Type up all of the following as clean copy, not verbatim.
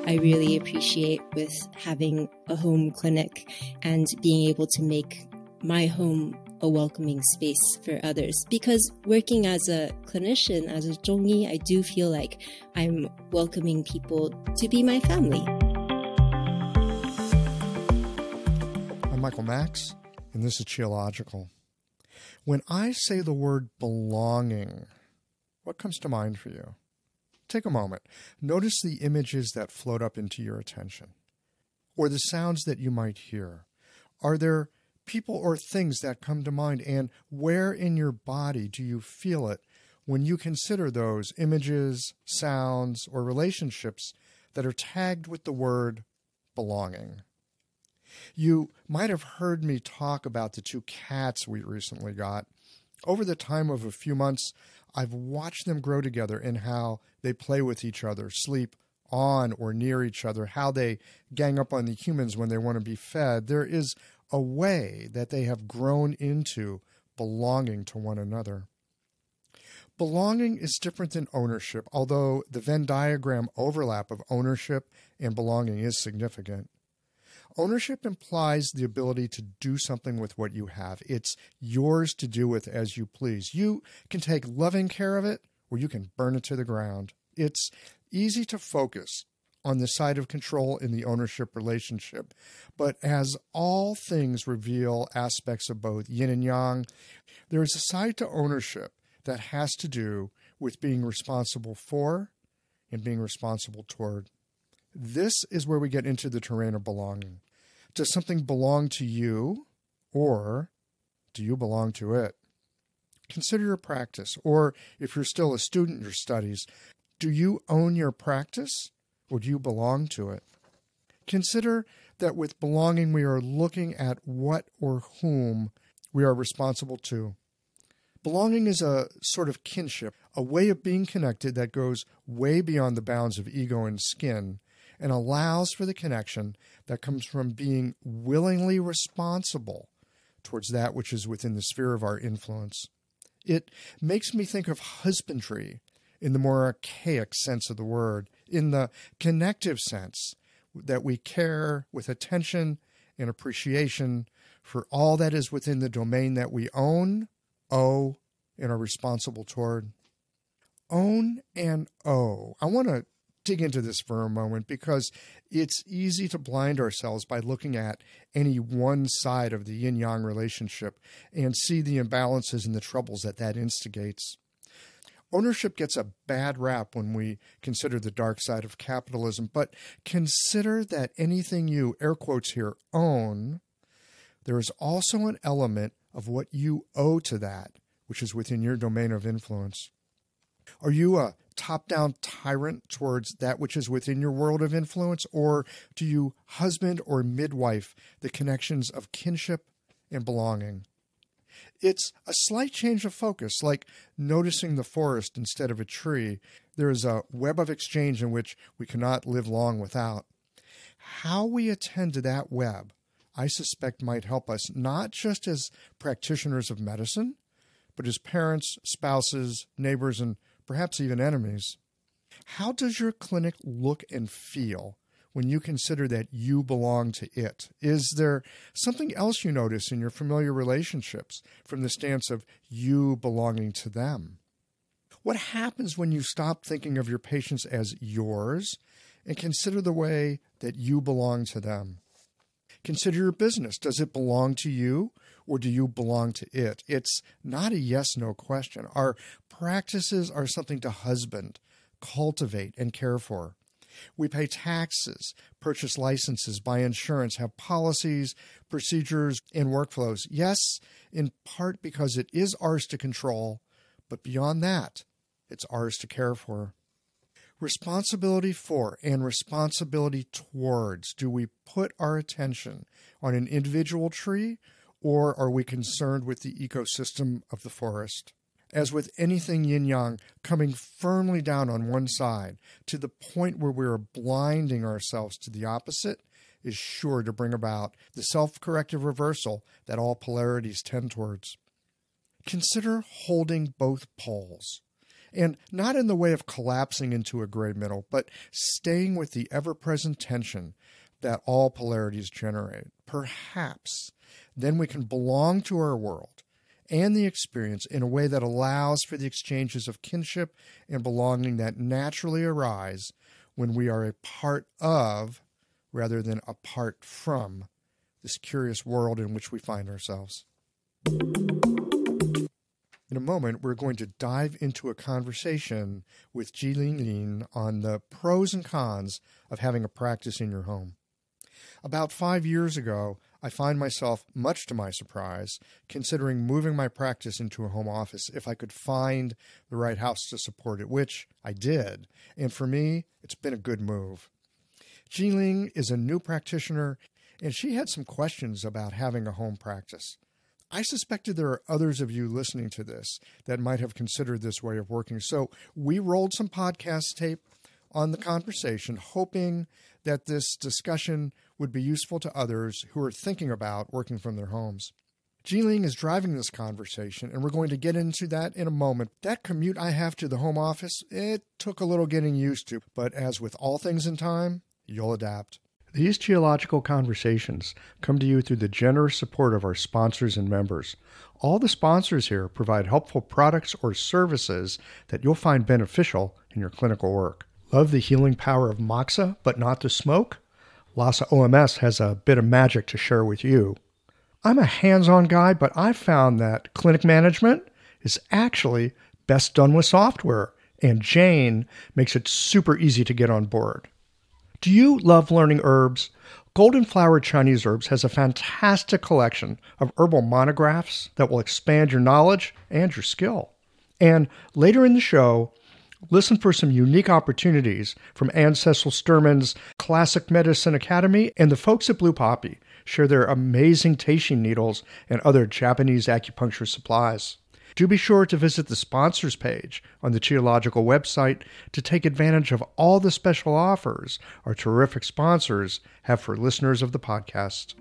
I really appreciate with having a home clinic and being able to make my home a welcoming space for others. Because working as a clinician, as a zhongyi, I do feel like I'm welcoming people to be my family. I'm Michael Max, and this is Qiological. When I say the word belonging, what comes to mind for you? Take a moment. Notice the images that float up into your attention, or the sounds that you might hear. Are there people or things that come to mind, and where in your body do you feel it when you consider those images, sounds, or relationships that are tagged with the word belonging? You might have heard me talk about the 2 cats we recently got. Over the time of a few months, I've watched them grow together in how they play with each other, sleep on or near each other, how they gang up on the humans when they want to be fed. There is a way that they have grown into belonging to one another. Belonging is different than ownership, although the Venn diagram overlap of ownership and belonging is significant. Ownership implies the ability to do something with what you have. It's yours to do with as you please. You can take loving care of it, or you can burn it to the ground. It's easy to focus on the side of control in the ownership relationship, but as all things reveal aspects of both yin and yang, there is a side to ownership that has to do with being responsible for and being responsible toward. This is where we get into the terrain of belonging. Does something belong to you, or do you belong to it? Consider your practice, or if you're still a student in your studies, do you own your practice, or do you belong to it? Consider that with belonging, we are looking at what or whom we are responsible to. Belonging is a sort of kinship, a way of being connected that goes way beyond the bounds of ego and skin, and allows for the connection that comes from being willingly responsible towards that which is within the sphere of our influence. It makes me think of husbandry in the more archaic sense of the word, in the connective sense that we care with attention and appreciation for all that is within the domain that we own, owe, and are responsible toward. Own and owe. I want to dig into this for a moment because it's easy to blind ourselves by looking at any one side of the yin-yang relationship and see the imbalances and the troubles that that instigates. Ownership gets a bad rap when we consider the dark side of capitalism, but consider that anything you, air quotes here, own, there is also an element of what you owe to that, which is within your domain of influence. Are you a top-down tyrant towards that which is within your world of influence, or do you husband or midwife the connections of kinship and belonging? It's a slight change of focus, like noticing the forest instead of a tree. There is a web of exchange in which we cannot live long without. How we attend to that web, I suspect, might help us not just as practitioners of medicine, but as parents, spouses, neighbors, and perhaps even enemies. How does your clinic look and feel when you consider that you belong to it? Is there something else you notice in your familiar relationships from the stance of you belonging to them? What happens when you stop thinking of your patients as yours and consider the way that you belong to them? Consider your business. Does it belong to you, or do you belong to it? It's not a yes-no question. Our practices are something to husband, cultivate, and care for. We pay taxes, purchase licenses, buy insurance, have policies, procedures, and workflows. Yes, in part because it is ours to control, but beyond that, it's ours to care for. Responsibility for and responsibility towards. Do we put our attention on an individual tree, or are we concerned with the ecosystem of the forest? As with anything yin-yang, coming firmly down on one side to the point where we are blinding ourselves to the opposite is sure to bring about the self-corrective reversal that all polarities tend towards. Consider holding both poles And not in the way of collapsing into a gray middle, but staying with the ever-present tension that all polarities generate. Perhaps then we can belong to our world and the experience in a way that allows for the exchanges of kinship and belonging that naturally arise when we are a part of, rather than apart from, this curious world in which we find ourselves. In a moment, we're going to dive into a conversation with Jilin Lin on the pros and cons of having a practice in your home. About 5 years ago, I find myself, much to my surprise, considering moving my practice into a home office if I could find the right house to support it, which I did. And for me, it's been a good move. Jilin is a new practitioner, and she had some questions about having a home practice. I suspected there are others of you listening to this that might have considered this way of working. So we rolled some podcast tape on the conversation, hoping that this discussion would be useful to others who are thinking about working from their homes. Jilin is driving this conversation, and we're going to get into that in a moment. That commute I have to the home office, it took a little getting used to, but as with all things in time, you'll adapt. These Geological Conversations come to you through the generous support of our sponsors and members. All the sponsors here provide helpful products or services that you'll find beneficial in your clinical work. Love the healing power of moxa, but not the smoke? Lhasa OMS has a bit of magic to share with you. I'm a hands-on guy, but I've found that clinic management is actually best done with software, and Jane makes it super easy to get on board. Do you love learning herbs? Golden Flower Chinese Herbs has a fantastic collection of herbal monographs that will expand your knowledge and your skill. And later in the show, listen for some unique opportunities from Anne Cecil Sturman's Classic Medicine Academy, and the folks at Blue Poppy share their amazing teishin needles and other Japanese acupuncture supplies. Do be sure to visit the sponsors page on the Geological website to take advantage of all the special offers our terrific sponsors have for listeners of the podcast.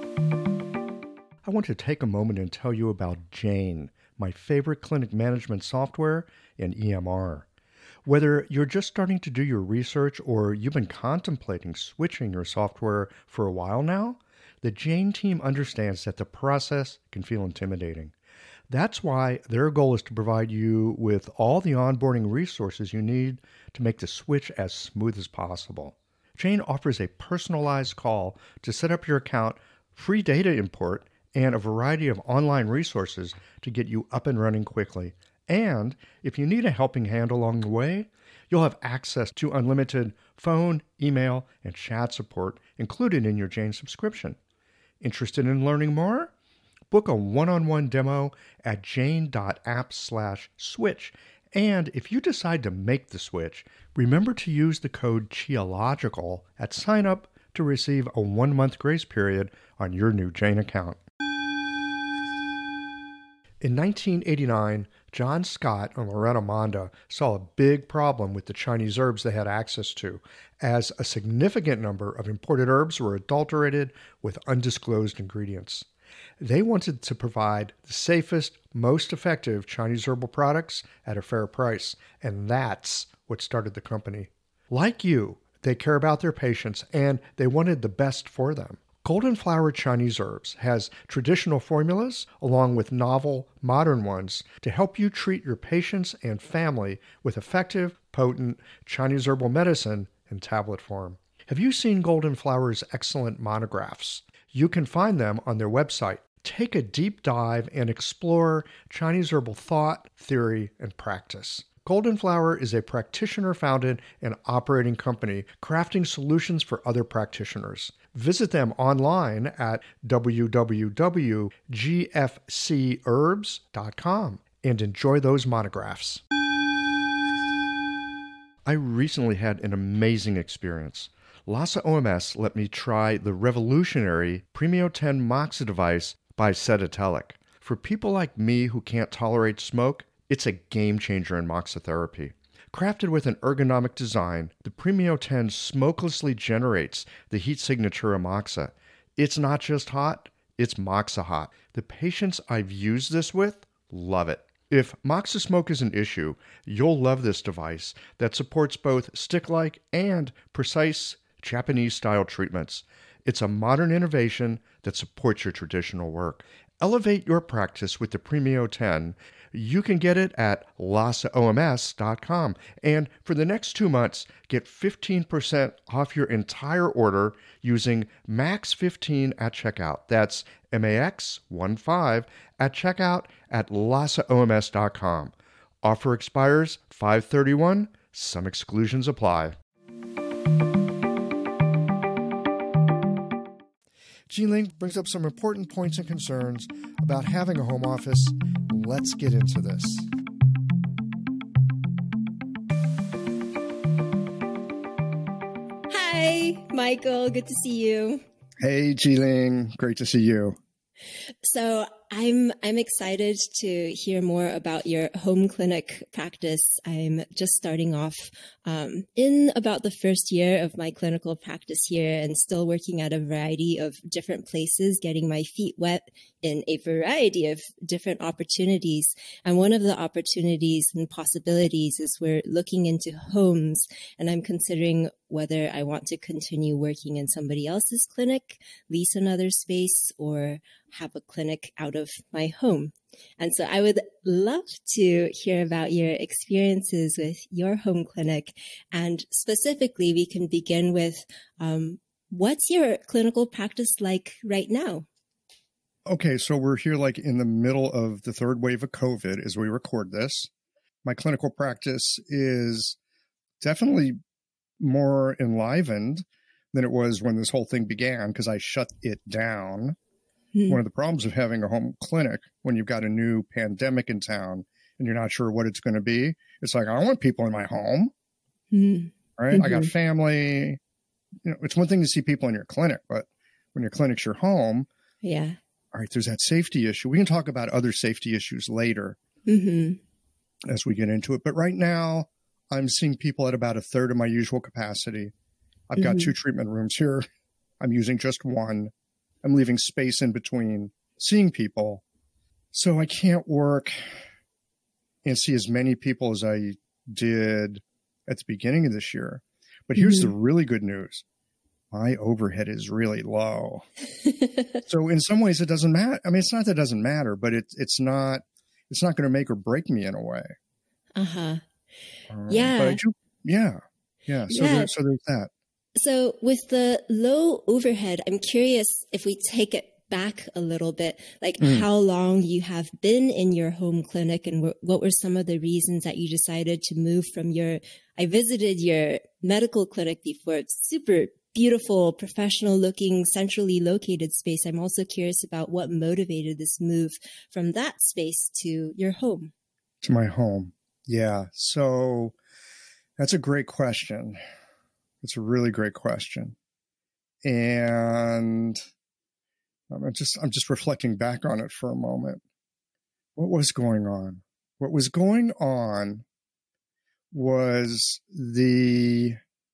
I want to take a moment and tell you about Jane, my favorite clinic management software and EMR. Whether you're just starting to do your research or you've been contemplating switching your software for a while now, the Jane team understands that the process can feel intimidating. That's why their goal is to provide you with all the onboarding resources you need to make the switch as smooth as possible. Jane offers a personalized call to set up your account, free data import, and a variety of online resources to get you up and running quickly. And if you need a helping hand along the way, you'll have access to unlimited phone, email, and chat support included in your Jane subscription. Interested in learning more? Book a one-on-one demo at jane.app/switch. And if you decide to make the switch, remember to use the code Geological at sign-up to receive a 1-month grace period on your new Jane account. In 1989, John Scott and Loretta Monda saw a big problem with the Chinese herbs they had access to, as a significant number of imported herbs were adulterated with undisclosed ingredients. They wanted to provide the safest, most effective Chinese herbal products at a fair price, and that's what started the company. Like you, they care about their patients, and they wanted the best for them. Golden Flower Chinese Herbs has traditional formulas along with novel, modern ones to help you treat your patients and family with effective, potent Chinese herbal medicine in tablet form. Have you seen Golden Flower's excellent monographs? You can find them on their website. Take a deep dive and explore Chinese herbal thought, theory, and practice. Golden Flower is a practitioner-founded and operating company crafting solutions for other practitioners. Visit them online at www.gfcherbs.com and enjoy those monographs. I recently had an amazing experience. Lhasa OMS let me try the revolutionary Premio 10 Moxa device by Sedentelic. For people like me who can't tolerate smoke, it's a game changer in moxa therapy. Crafted with an ergonomic design, the Premio 10 smokelessly generates the heat signature of moxa. It's not just hot, it's moxa hot. The patients I've used this with love it. If Moxa smoke is an issue, you'll love this device that supports both stick-like and precise Japanese-style treatments. It's a modern innovation that supports your traditional work. Elevate your practice with the Premio 10. You can get it at lasaoms.com. And for the next 2 months, get 15% off your entire order using MAX15 at checkout. That's MAX15 at checkout at lasaoms.com. Offer expires 5/31. Some exclusions apply. G-Link brings up some important points and concerns about having a home office. Let's get into this. Hi, Michael. Good to see you. Hey, G-Ling. Great to see you. So I'm excited to hear more about your home clinic practice. I'm just starting off in about the first year of my clinical practice here and still working at a variety of different places, getting my feet wet in a variety of different opportunities. And one of the opportunities and possibilities is we're looking into homes, and I'm considering whether I want to continue working in somebody else's clinic, lease another space, or have a clinic out of my home. And so I would love to hear about your experiences with your home clinic. And specifically, we can begin with what's your clinical practice like right now? Okay, so we're here like in the middle of the third wave of COVID as we record this. My clinical practice is definitely more enlivened than it was when this whole thing began because I shut it down. One of the problems of having a home clinic when you've got a new pandemic in town and you're not sure what it's going to be, it's like, I don't want people in my home, right? I got family. You know, it's one thing to see people in your clinic, but when your clinic's your home, all right, there's that safety issue. We can talk about other safety issues later as we get into it. But right now, I'm seeing people at about a third of my usual capacity. I've got 2 treatment rooms here. I'm using just one. I'm leaving space in between seeing people. So I can't work and see as many people as I did at the beginning of this year. But here's the really good news. My overhead is really low. So in some ways it doesn't matter. I mean, it's not that it doesn't matter, but it's not going to make or break me in a way. Yeah. But I do, yeah. So there's that. So with the low overhead, I'm curious if we take it back a little bit, like how long you have been in your home clinic and what were some of the reasons that you decided to move from I visited your medical clinic before. It's super beautiful, professional looking, centrally located space. I'm also curious about what motivated this move from that space to your home. To my home. Yeah. So that's a great question. It's a really great question. And I'm just reflecting back on it for a moment. What was going on? What was going on was the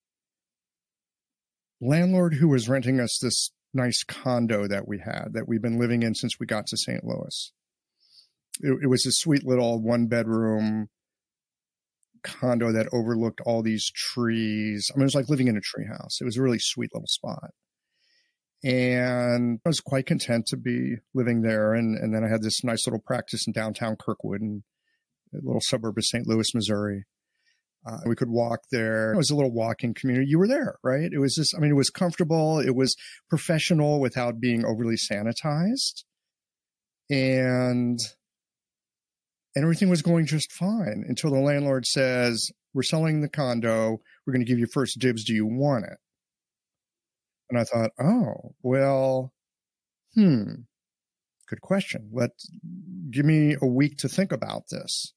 landlord who was renting us this nice condo that we've been living in since we got to St. Louis. It was a sweet little 1-bedroom condo that overlooked all these trees. I mean, it was like living in a tree house. It was a really sweet little spot. And I was quite content to be living there. And then I had this nice little practice in downtown Kirkwood, in a little suburb of St. Louis, Missouri. We could walk there. It was a little walking community. You were there, right? It was just, I mean, it was comfortable. It was professional without being overly sanitized. And everything was going just fine until the landlord says, we're selling the condo. We're going to give you first dibs. Do you want it? And I thought, oh, well, good question. Give me a week to think about this.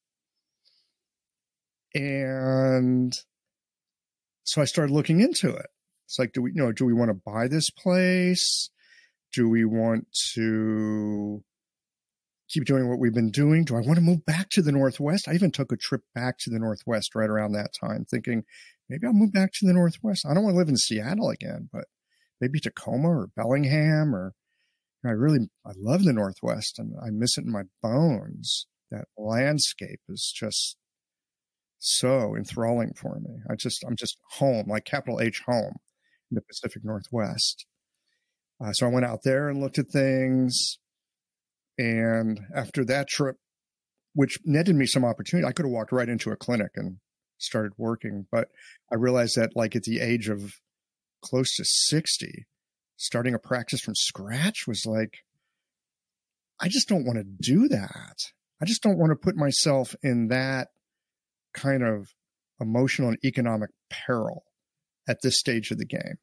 And so I started looking into it. It's like, do we want to buy this place? Do we want to keep doing what we've been doing? Do I want to move back to the Northwest? I even took a trip back to the Northwest right around that time, thinking maybe I'll move back to the Northwest. I don't want to live in Seattle again, but maybe Tacoma or Bellingham, or I love the Northwest and I miss it in my bones. that landscape is just so enthralling for me. I'm just home, like capital H home in the Pacific Northwest. So I went out there and looked at things. And after that trip, which netted me some opportunity, I could have walked right into a clinic and started working. But I realized that like at the age of close to 60, starting a practice from scratch was like, I just don't want to do that. I just don't want to put myself in that kind of emotional and economic peril at this stage of the game.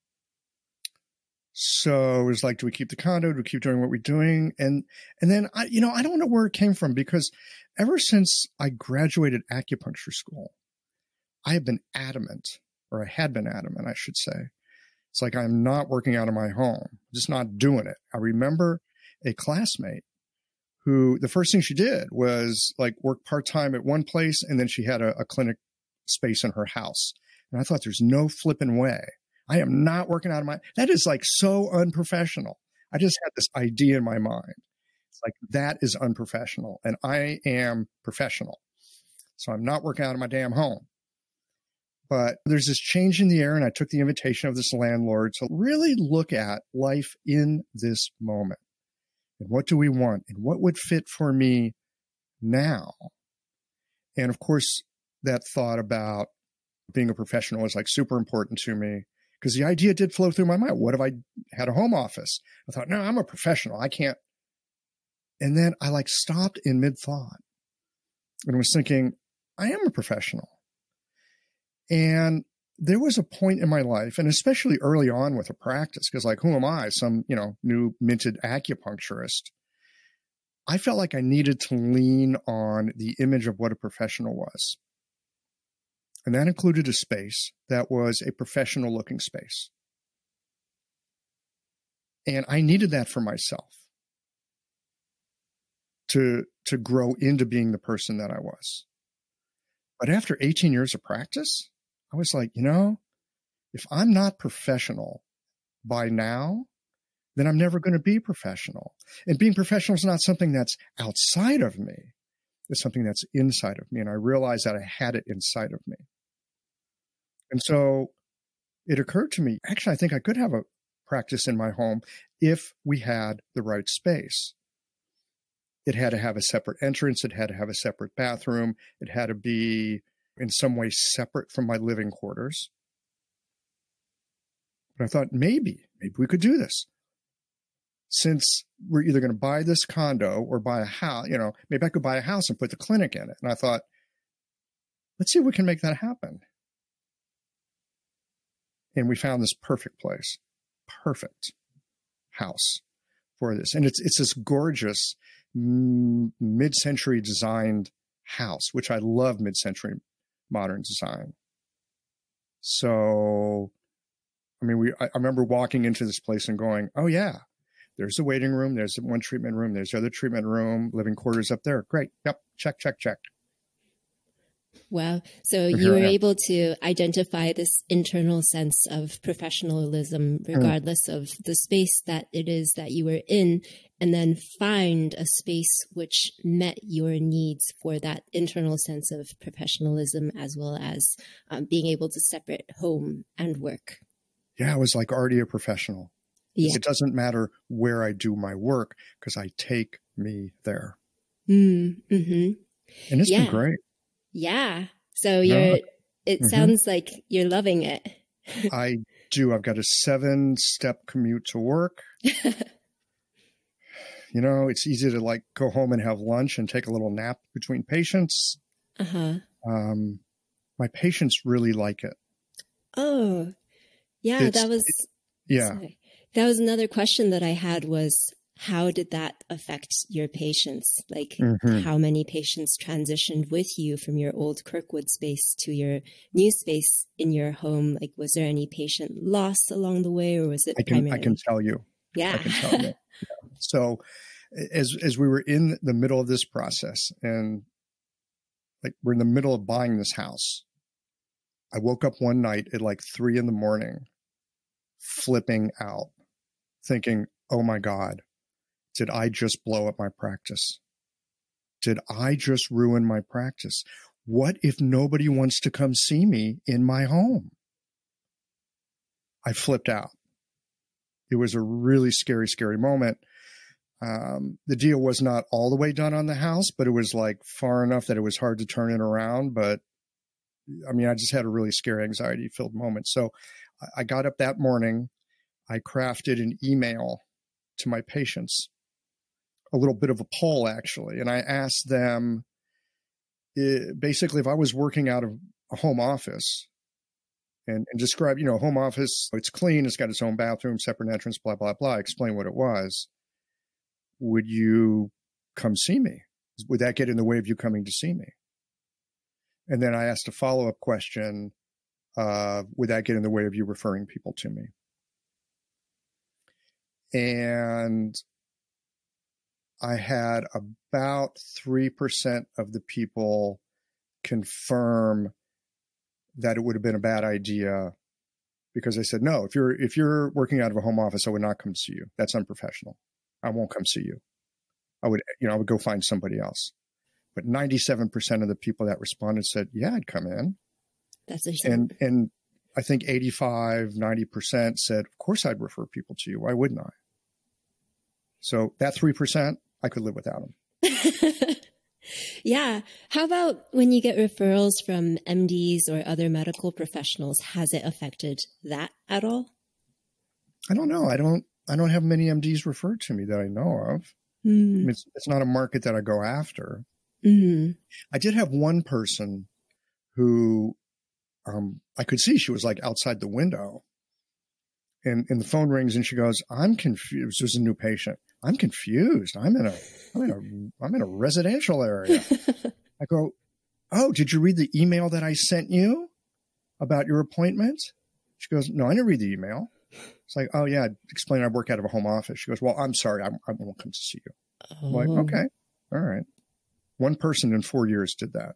So it was like, do we keep the condo? Do we keep doing what we're doing? And then I don't know where it came from, because ever since I graduated acupuncture school, I have been adamant, or I had been adamant, I should say. It's like, I'm not working out of my home, just not doing it. I remember a classmate who the first thing she did was like work part-time at one place, and then she had a clinic space in her house. And I thought, there's no flipping way. I am not working out of that is like so unprofessional. I just had this idea in my mind. It's like, that is unprofessional, and I am professional. So I'm not working out of my damn home. But there's this change in the air, and I took the invitation of this landlord to really look at life in this moment. And what do we want? And what would fit for me now? And of course, that thought about being a professional was like super important to me, because the idea did flow through my mind. What if I had a home office? I thought, no, I'm a professional. I can't. And then I like stopped in mid-thought and was thinking, I am a professional. And there was a point in my life, and especially early on with a practice, because like, who am I? Some, new minted acupuncturist. I felt like I needed to lean on the image of what a professional was. And that included a space that was a professional looking space. And I needed that for myself to grow into being the person that I was. But after 18 years of practice, I was like, if I'm not professional by now, then I'm never going to be professional. And being professional is not something that's outside of me. It's something that's inside of me. And I realized that I had it inside of me. And so it occurred to me, actually, I think I could have a practice in my home if we had the right space. It had to have a separate entrance. It had to have a separate bathroom. It had to be in some way separate from my living quarters. But I thought, maybe we could do this. Since we're either going to buy this condo or buy a house, maybe I could buy a house and put the clinic in it. And I thought, let's see if we can make that happen. And we found this perfect place, perfect house for this. And it's this gorgeous mid-century designed house, which I love mid-century modern design. So, I remember walking into this place and going, oh yeah, there's the waiting room. There's the one treatment room. There's the other treatment room, living quarters up there. Great. Yep. Check. Wow. So you were able to identify this internal sense of professionalism, regardless of the space that it is that you were in, and then find a space which met your needs for that internal sense of professionalism, as well as being able to separate home and work. Yeah, I was like already a professional. Yeah. It doesn't matter where I do my work, because I take me there. Mm-hmm. And it's been great. Yeah. So it sounds like you're loving it. I do. I've got a 7-step commute to work. It's easy to like go home and have lunch and take a little nap between patients. Uh-huh. My patients really like it. Oh, yeah. That was another question that I had was, how did that affect your patients? Like, how many patients transitioned with you from your old Kirkwood space to your new space in your home? Like, was there any patient loss along the way, or was it primarily? I can tell you. Yeah. I can tell you. Yeah. So as we were in the middle of this process, and like we're in the middle of buying this house, I woke up one night at like 3 a.m, flipping out, thinking, oh my God, did I just blow up my practice? did I just ruin my practice? What if nobody wants to come see me in my home? I flipped out. It was a really scary, scary moment. The deal was not all the way done on the house, but it was like far enough that it was hard to turn it around. But I mean, I just had a really scary, anxiety-filled moment. So I got up that morning. I crafted an email to my patients, a little bit of a poll, actually. And I asked them, basically, if I was working out of a home office and describe, home office, it's clean, it's got its own bathroom, separate entrance, blah, blah, blah, explain what it was. Would you come see me? Would that get in the way of you coming to see me? And then I asked a follow-up question, would that get in the way of you referring people to me? And I had about 3% of the people confirm that it would have been a bad idea, because they said, no, if you're working out of a home office, I would not come see you. That's unprofessional. I won't come see you. I would go find somebody else. But 97% of the people that responded said, yeah, I'd come in. That's a and I think 85, 90% said, of course I'd refer people to you. Why wouldn't I? So that 3%, I could live without them. Yeah. How about when you get referrals from MDs or other medical professionals? Has it affected that at all? I don't know. I don't have many MDs referred to me that I know of. Mm. I mean, it's not a market that I go after. Mm-hmm. I did have one person who I could see she was like outside the window, and the phone rings and she goes, I'm confused. This was a new patient. I'm confused. I'm in a residential area. I go, oh, did you read the email that I sent you about your appointment? She goes, no, I didn't read the email. It's like, oh yeah, explain I work out of a home office. She goes, well, I'm sorry, I won't come to see you. Oh. I'm like, okay, all right. One person in 4 years did that.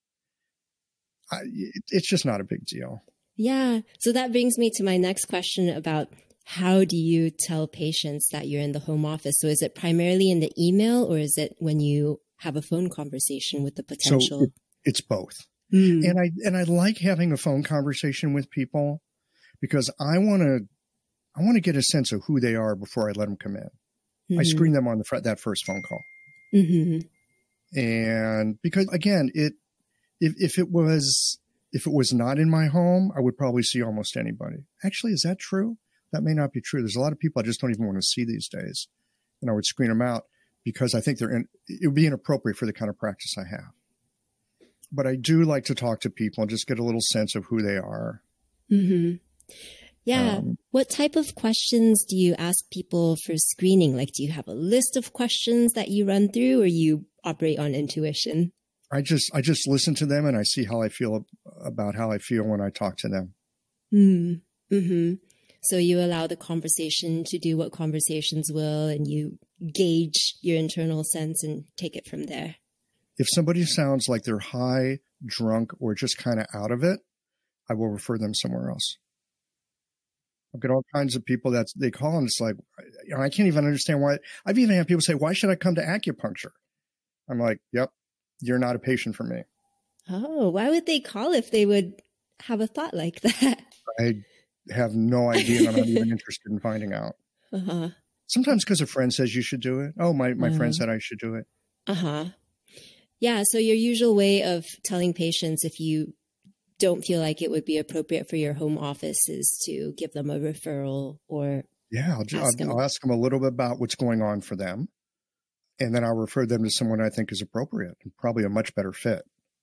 It's just not a big deal. Yeah. So that brings me to my next question about how do you tell patients that you're in the home office? So is it primarily in the email, or is it when you have a phone conversation with the potential? So it's both. Mm. And I like having a phone conversation with people because I want to get a sense of who they are before I let them come in. Mm-hmm. I screen them on that first phone call. Mm-hmm. And because again, if it was not in my home, I would probably see almost anybody. Actually, is that true? That may not be true. There's a lot of people I just don't even want to see these days. And I would screen them out because I think it would be inappropriate for the kind of practice I have. But I do like to talk to people and just get a little sense of who they are. Mm-hmm. Yeah. What type of questions do you ask people for screening? Like, do you have a list of questions that you run through, or you operate on intuition? I just listen to them and I see how I feel about how I feel when I talk to them. Mm-hmm. So you allow the conversation to do what conversations will, and you gauge your internal sense and take it from there. If somebody sounds like they're high, drunk, or just kind of out of it, I will refer them somewhere else. I've got all kinds of people that they call and it's like, I can't even understand why. I've even had people say, why should I come to acupuncture? I'm like, yep, you're not a patient for me. Oh, why would they call if they would have a thought like that? I have no idea, and I'm not even interested in finding out. Uh-huh. Sometimes because a friend says you should do it. Oh, my friend said I should do it. Uh-huh. Yeah, so your usual way of telling patients if you don't feel like it would be appropriate for your home office is to give them a referral or I'll ask them a little bit about what's going on for them, and then I'll refer them to someone I think is appropriate and probably a much better fit.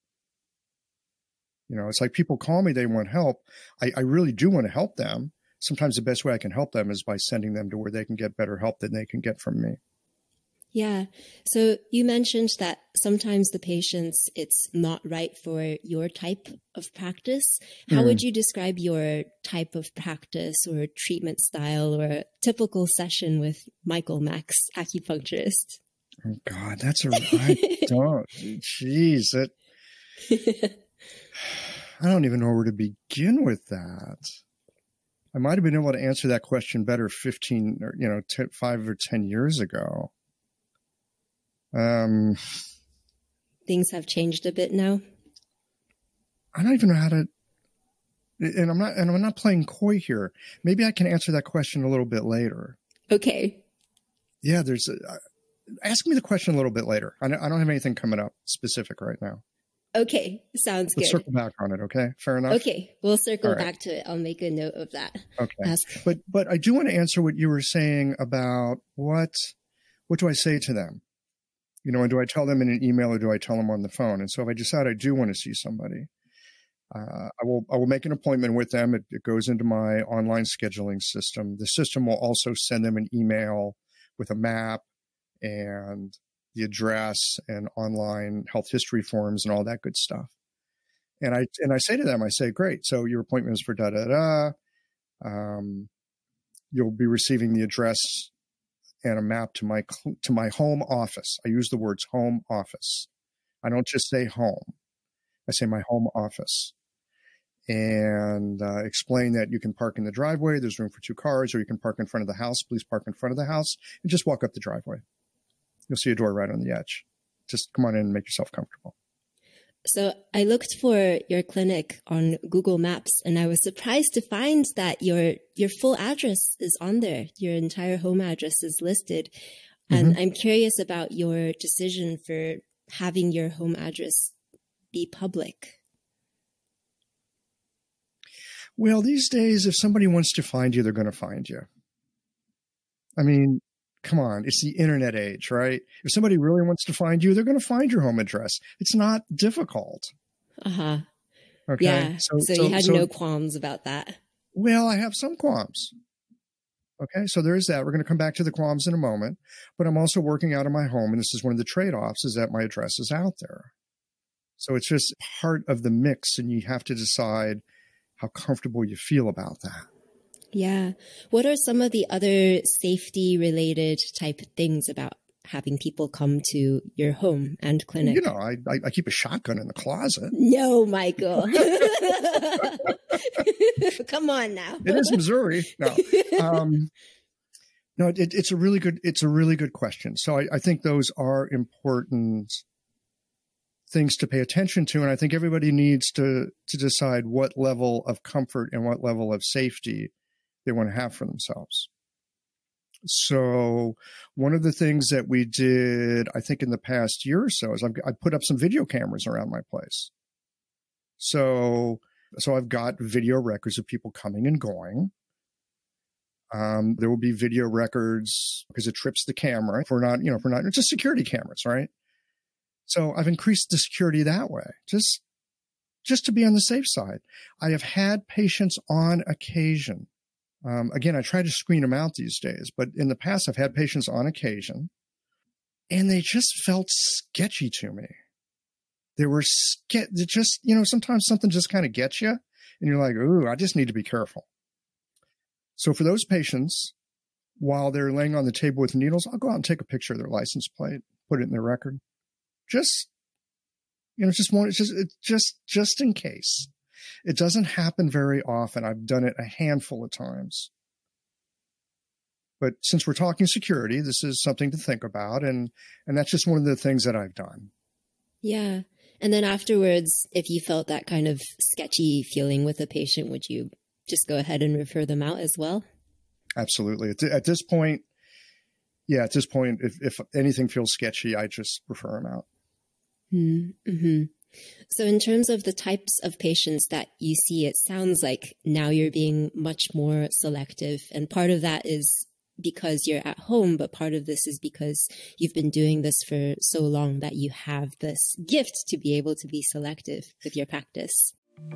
It's like people call me, they want help. I really do want to help them. Sometimes the best way I can help them is by sending them to where they can get better help than they can get from me. Yeah. So you mentioned that sometimes the patients, it's not right for your type of practice. How would you describe your type of practice or treatment style or a typical session with Michael Max, acupuncturist? Oh God, I don't. Jeez, I don't even know where to begin with that. I might have been able to answer that question better 5 or 10 years ago. things have changed a bit now? I don't even know how to, and I'm not playing coy here. Maybe I can answer that question a little bit later. Okay. Yeah, ask me the question a little bit later. I don't have anything coming up specific right now. Okay, sounds good. Let's circle back on it, okay? Fair enough? Okay, we'll circle back to it. I'll make a note of that. Okay. But I do want to answer what you were saying about what do I say to them? And do I tell them in an email or do I tell them on the phone? And so if I decide I do want to see somebody, I will make an appointment with them. It goes into my online scheduling system. The system will also send them an email with a map and the address and online health history forms and all that good stuff. And I say to them, I say, great. So your appointment is for you'll be receiving the address and a map to my home office. I use the words home office. I don't just say home. I say my home office. And explain that you can park in the driveway. There's room for 2 cars, or you can park in front of the house. Please park in front of the house and just walk up the driveway. You'll see a door right on the edge. Just come on in and make yourself comfortable. So I looked for your clinic on Google Maps, and I was surprised to find that your full address is on there. Your entire home address is listed. And I'm curious about your decision for having your home address be public. Well, these days, if somebody wants to find you, they're going to find you. I mean, come on, it's the internet age, right? If somebody really wants to find you, they're going to find your home address. It's not difficult. Uh-huh. Okay. Yeah. So you had no qualms about that. Well, I have some qualms. Okay. So there is that. We're going to come back to the qualms in a moment, but I'm also working out of my home. And this is one of the trade-offs, is that my address is out there. So it's just part of the mix, and you have to decide how comfortable you feel about that. Yeah. What are some of the other safety related type things about having people come to your home and clinic? I keep a shotgun in the closet. No, Michael. Come on now. It is Missouri. No. No, it's a really good question. So I think those are important things to pay attention to. And I think everybody needs to decide what level of comfort and what level of safety they want to have for themselves. So one of the things that we did, I think in the past year or so, is I put up some video cameras around my place. So I've got video records of people coming and going. There will be video records because it trips the camera. If we're not, it's just security cameras, right? So I've increased the security that way, just to be on the safe side. I have had patients on occasion. Again, I try to screen them out these days, but in the past, I've had patients on occasion, and they just felt sketchy to me. They were sometimes something just kind of gets you, and you're like, ooh, I just need to be careful. So for those patients, while they're laying on the table with needles, I'll go out and take a picture of their license plate, put it in their record. Just in case. It doesn't happen very often. I've done it a handful of times. But since we're talking security, this is something to think about. And that's just one of the things that I've done. Yeah. And then afterwards, if you felt that kind of sketchy feeling with a patient, would you just go ahead and refer them out as well? Absolutely. At this point, if anything feels sketchy, I just refer them out. Mm-hmm. So in terms of the types of patients that you see, it sounds like now you're being much more selective. And part of that is because you're at home, but part of this is because you've been doing this for so long that you have this gift to be able to be selective with your practice.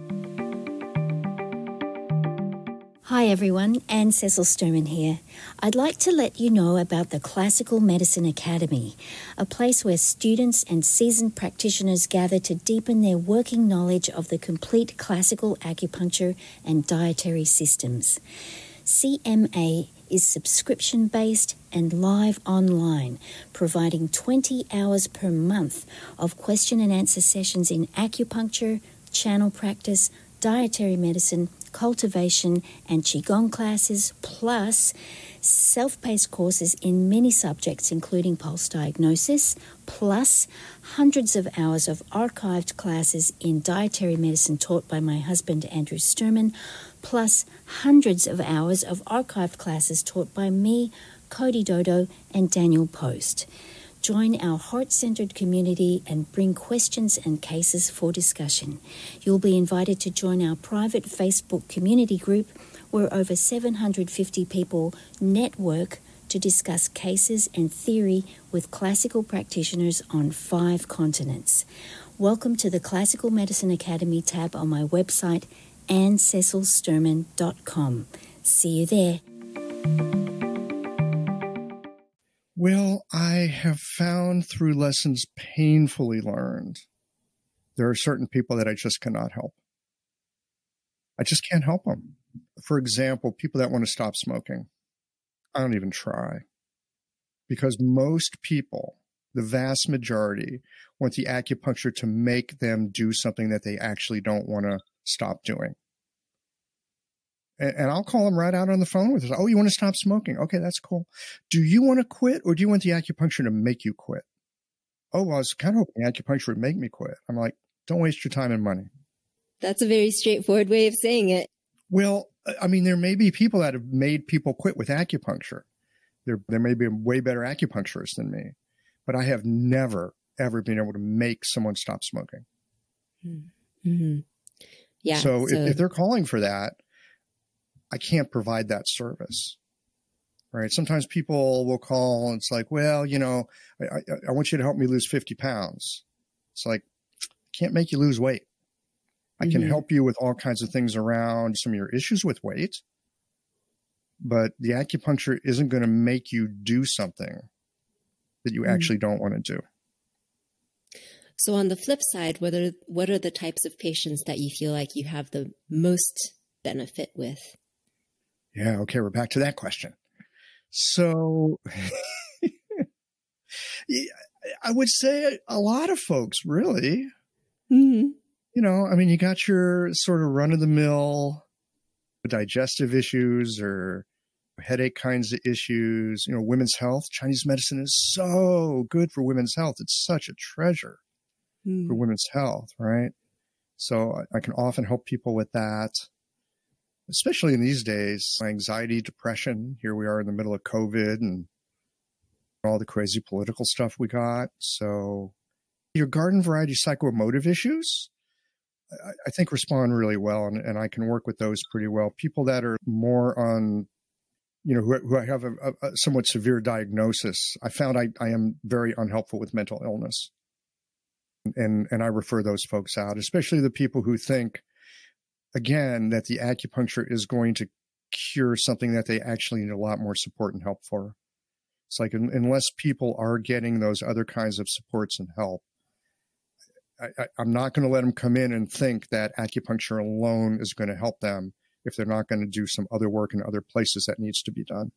Hi everyone, Anne Cecil Sturman here. I'd like to let you know about the Classical Medicine Academy, a place where students and seasoned practitioners gather to deepen their working knowledge of the complete classical acupuncture and dietary systems. CMA is subscription-based and live online, providing 20 hours per month of question and answer sessions in acupuncture, channel practice, dietary medicine, cultivation, and Qigong classes, plus self-paced courses in many subjects, including pulse diagnosis, plus hundreds of hours of archived classes in dietary medicine taught by my husband, Andrew Sturman, plus hundreds of hours of archived classes taught by me, Cody Dodo, and Daniel Post. Join our heart-centered community and bring questions and cases for discussion. You'll be invited to join our private Facebook community group where over 750 people network to discuss cases and theory with classical practitioners on 5 continents. Welcome to the Classical Medicine Academy tab on my website, AnneCecilSturman.com. See you there. Well, I have found through lessons painfully learned, there are certain people that I just cannot help. I just can't help them. For example, people that want to stop smoking. I don't even try. Because most people, the vast majority, want the acupuncture to make them do something that they actually don't want to stop doing. And I'll call them right out on the phone with us. Oh, you want to stop smoking? Okay, that's cool. Do you want to quit, or do you want the acupuncture to make you quit? Oh, well, I was kind of hoping acupuncture would make me quit. I'm like, don't waste your time and money. That's a very straightforward way of saying it. Well, I mean, there may be people that have made people quit with acupuncture. There may be a way better acupuncturist than me, but I have never, ever been able to make someone stop smoking. Mm-hmm. Yeah. So if they're calling for that, I can't provide that service, right? Sometimes people will call and it's like, well, you know, I want you to help me lose 50 pounds. It's like, I can't make you lose weight. I can help you with all kinds of things around some of your issues with weight, but the acupuncture isn't going to make you do something that you actually don't want to do. So on the flip side, what are the types of patients that you feel like you have the most benefit with? Yeah. Okay. We're back to that question. So I would say a lot of folks really, you know, I mean, you got your sort of run of the mill digestive issues or headache kinds of issues, you know, women's health. Chinese medicine is so good for women's health. It's such a treasure for women's health, right? So I can often help people with that. Especially in these days, anxiety, depression. Here we are in the middle of COVID and all the crazy political stuff we got. So your garden variety psychoemotive issues, I think respond really well. And I can work with those pretty well. People that are more on, you know, who have a somewhat severe diagnosis, I found I am very unhelpful with mental illness. And I refer those folks out, especially the people who think, again, that the acupuncture is going to cure something that they actually need a lot more support and help for. It's like, unless people are getting those other kinds of supports and help, I'm not going to let them come in and think that acupuncture alone is going to help them if they're not going to do some other work in other places that needs to be done.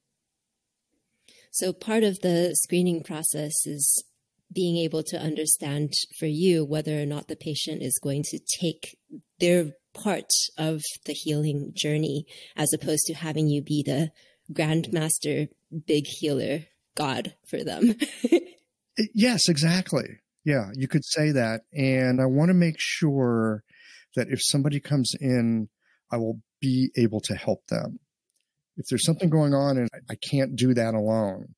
So part of the screening process is being able to understand for you whether or not the patient is going to take their part of the healing journey, as opposed to having you be the grandmaster, big healer god for them. Yes, exactly. Yeah, you could say that. And I want to make sure that if somebody comes in, I will be able to help them. If there's something going on and I can't do that alone,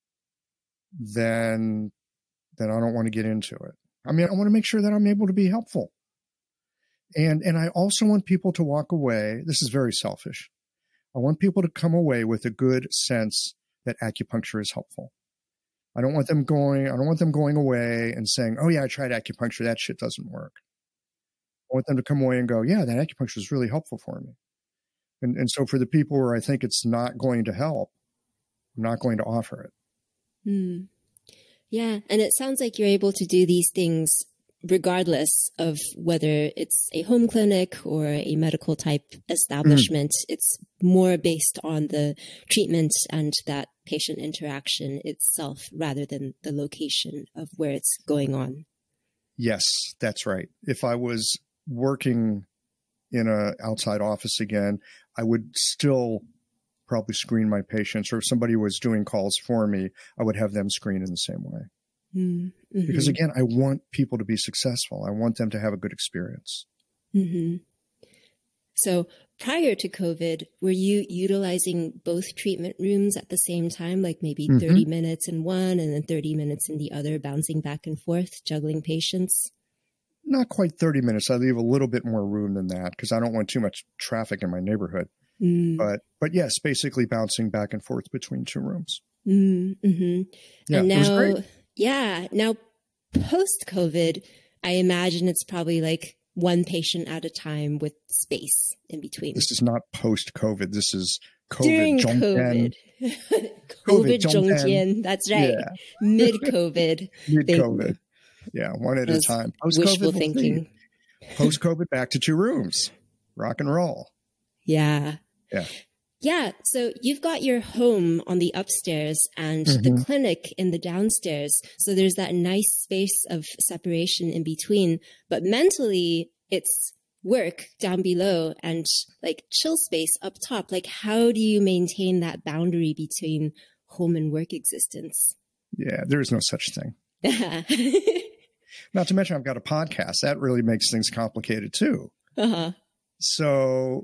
then I don't want to get into it. I mean, I want to make sure that I'm able to be helpful. And I also want people to walk away. This is very selfish. I want people to come away with a good sense that acupuncture is helpful. I don't want them going away and saying, oh yeah, I tried acupuncture. That shit doesn't work. I want them to come away and go, yeah, that acupuncture is really helpful for me. And so for the people where I think it's not going to help, I'm not going to offer it. Yeah. And it sounds like you're able to do these things regardless of whether it's a home clinic or a medical type establishment. It's more based on the treatment and that patient interaction itself rather than the location of where it's going on. Yes, that's right. If I was working in a outside office again, I would still probably screen my patients, or if somebody was doing calls for me, I would have them screen in the same way. Mm-hmm. Because again, I want people to be successful. I want them to have a good experience. Mm-hmm. So prior to COVID, were you utilizing both treatment rooms at the same time, like maybe 30 minutes in one and then 30 minutes in the other, bouncing back and forth, juggling patients? Not quite 30 minutes. I leave a little bit more room than that because I don't want too much traffic in my neighborhood. But yes, basically bouncing back and forth between two rooms. Mm-hmm. Yeah, and now, it was great. Now post-COVID, I imagine it's probably like one patient at a time with space in between. This is not post-COVID. This is COVID. During COVID. COVID Zhongjian. That's right. Yeah. Mid-COVID. Mid-COVID. Yeah, one at a time. Wishful thinking. Post-COVID, back to two rooms. Rock and roll. Yeah. Yeah. Yeah. So you've got your home on the upstairs and the clinic in the downstairs. So there's that nice space of separation in between. But mentally, it's work down below and like chill space up top. Like, how do you maintain that boundary between home and work existence? Yeah, there is no such thing. Not to mention, I've got a podcast. That really makes things complicated too. So,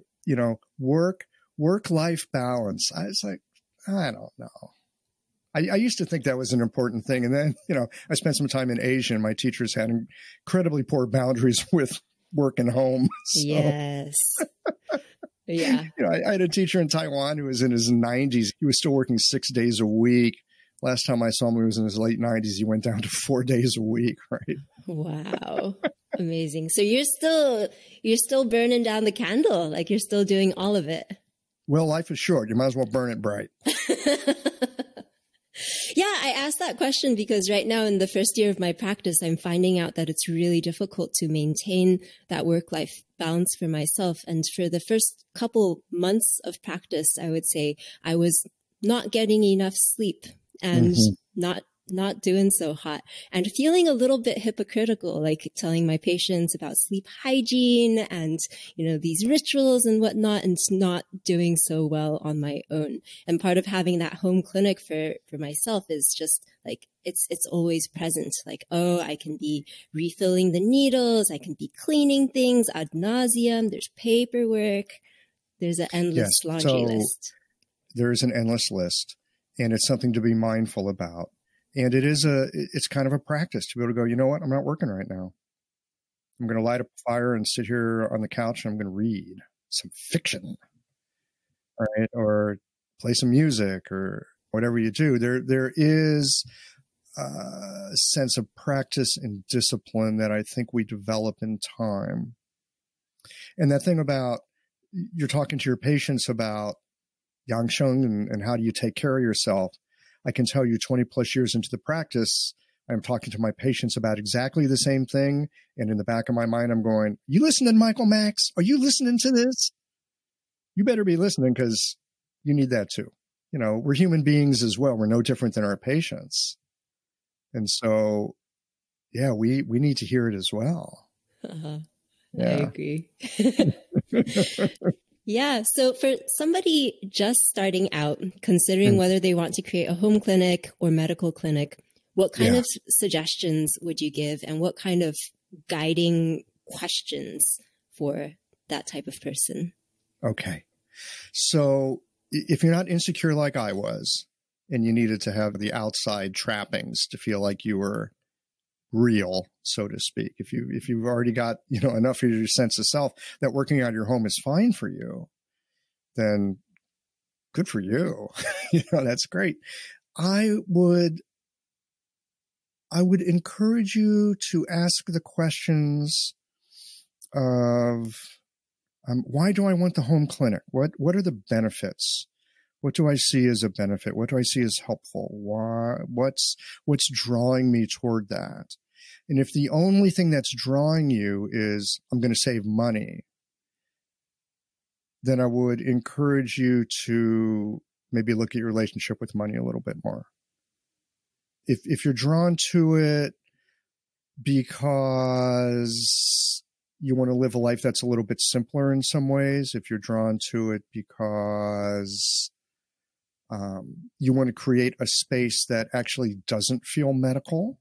work-life balance. I was like, I don't know. I used to think that was an important thing. And then, I spent some time in Asia and my teachers had incredibly poor boundaries with work and home. So, yes. Yeah. I had a teacher in Taiwan who was in his 90s. He was still working 6 days a week. Last time I saw him, he was in his late 90s. He went down to 4 days a week, right? Wow. Amazing. So you're still burning down the candle. Like you're still doing all of it. Well, life is short. You might as well burn it bright. Yeah, I asked that question because right now in the first year of my practice, I'm finding out that it's really difficult to maintain that work-life balance for myself. And for the first couple months of practice, I would say I was not getting enough sleep and not doing so hot and feeling a little bit hypocritical, like telling my patients about sleep hygiene and, these rituals and whatnot, and not doing so well on my own. And part of having that home clinic for myself is just like, it's always present. Like, oh, I can be refilling the needles. I can be cleaning things ad nauseum. There's paperwork. There's an endless laundry list. There's an endless list, and it's something to be mindful about. And it's kind of a practice to be able to go, you know what? I'm not working right now. I'm going to light up a fire and sit here on the couch and I'm going to read some fiction, all right? Or play some music or whatever you do. There is a sense of practice and discipline that I think we develop in time. And that thing about you're talking to your patients about Yangsheng and how do you take care of yourself. I can tell you 20 plus years into the practice, I'm talking to my patients about exactly the same thing. And in the back of my mind, I'm going, you listening, Michael Max? Are you listening to this? You better be listening because you need that too. We're human beings as well. We're no different than our patients. And so, yeah, we need to hear it as well. Yeah. I agree. Yeah. So for somebody just starting out, considering whether they want to create a home clinic or medical clinic, what kind of suggestions would you give and what kind of guiding questions for that type of person? Okay. So if you're not insecure like I was and you needed to have the outside trappings to feel like you were real, so to speak, if you've already got enough of your sense of self that working out of your home is fine for you, then good for you. That's great. I would encourage you to ask the questions of why do I want the home clinic? What are the benefits? What do I see as a benefit? What do I see as helpful? What's drawing me toward that? And if the only thing that's drawing you is I'm going to save money, then I would encourage you to maybe look at your relationship with money a little bit more. If you're drawn to it because you want to live a life that's a little bit simpler in some ways, if you're drawn to it because you want to create a space that actually doesn't feel medical,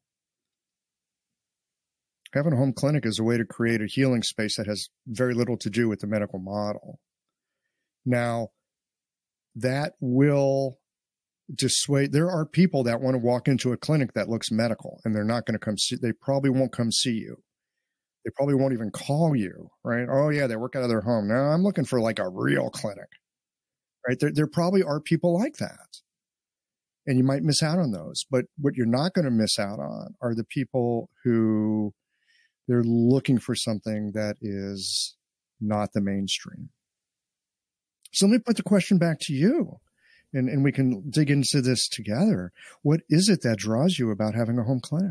having a home clinic is a way to create a healing space that has very little to do with the medical model. Now, that will dissuade. There are people that want to walk into a clinic that looks medical, and they're not going to come see. They probably won't come see you. They probably won't even call you, right? Oh yeah, they work out of their home. No, I'm looking for like a real clinic, right? There probably are people like that, and you might miss out on those. But what you're not going to miss out on are the people who they're looking for something that is not the mainstream. So let me put the question back to you, and we can dig into this together. What is it that draws you about having a home clinic?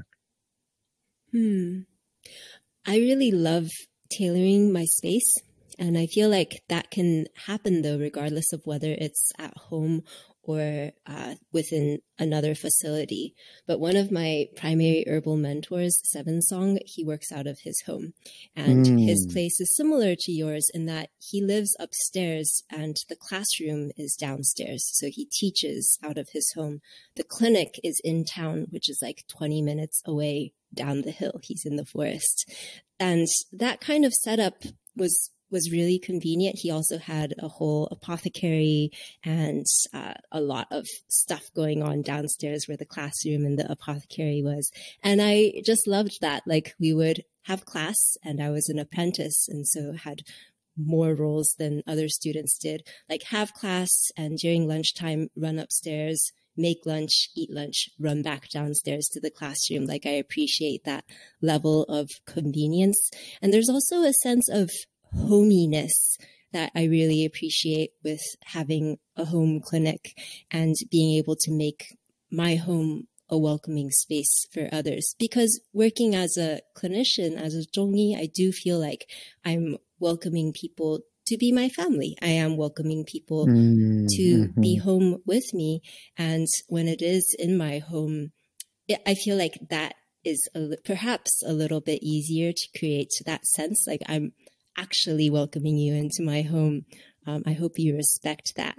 I really love tailoring my space, and I feel like that can happen though, regardless of whether it's at home or within another facility. But one of my primary herbal mentors, Seven Song, he works out of his home, and his place is similar to yours in that he lives upstairs and the classroom is downstairs. So he teaches out of his home. The clinic is in town, which is like 20 minutes away down the hill. He's in the forest. And that kind of setup was really convenient. He also had a whole apothecary and a lot of stuff going on downstairs where the classroom and the apothecary was. And I just loved that. Like, we would have class, and I was an apprentice, and so had more roles than other students did. Like, have class, and during lunchtime, run upstairs, make lunch, eat lunch, run back downstairs to the classroom. Like, I appreciate that level of convenience. And there's also a sense of hominess that I really appreciate with having a home clinic and being able to make my home a welcoming space for others. Because working as a clinician, as a zhongyi, I do feel like I'm welcoming people to be my family. I am welcoming people to be home with me. And when it is in my home, I feel like that is perhaps a little bit easier to create that sense. Like, I'm actually welcoming you into my home. I hope you respect that.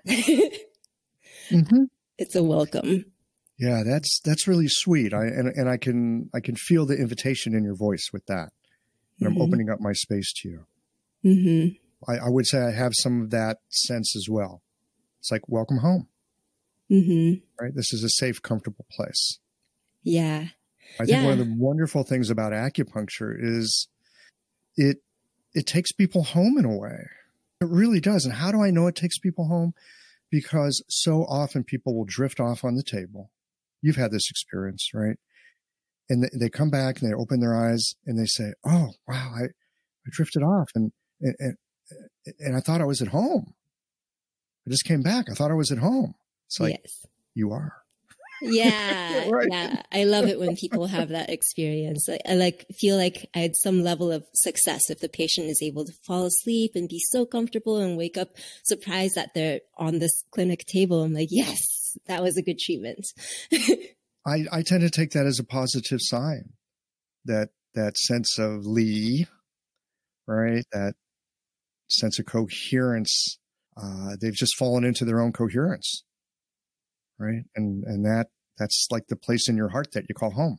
It's a welcome. Yeah, that's really sweet. I can feel the invitation in your voice with that. And I'm opening up my space to you. I would say I have some of that sense as well. It's like, welcome home. Right? This is a safe, comfortable place. Yeah. I think one of the wonderful things about acupuncture is it takes people home in a way. It really does. And how do I know it takes people home? Because so often people will drift off on the table. You've had this experience, right? And they come back and they open their eyes and they say, oh, wow, I drifted off and I thought I was at home. I just came back. I thought I was at home. It's like, yes, you are. Yeah. Right. Yeah. I love it when people have that experience. I feel like I had some level of success if the patient is able to fall asleep and be so comfortable and wake up surprised that they're on this clinic table. I'm like, yes, that was a good treatment. I tend to take that as a positive sign, that sense of Li, right? That sense of coherence. They've just fallen into their own coherence. Right. And that's like the place in your heart that you call home.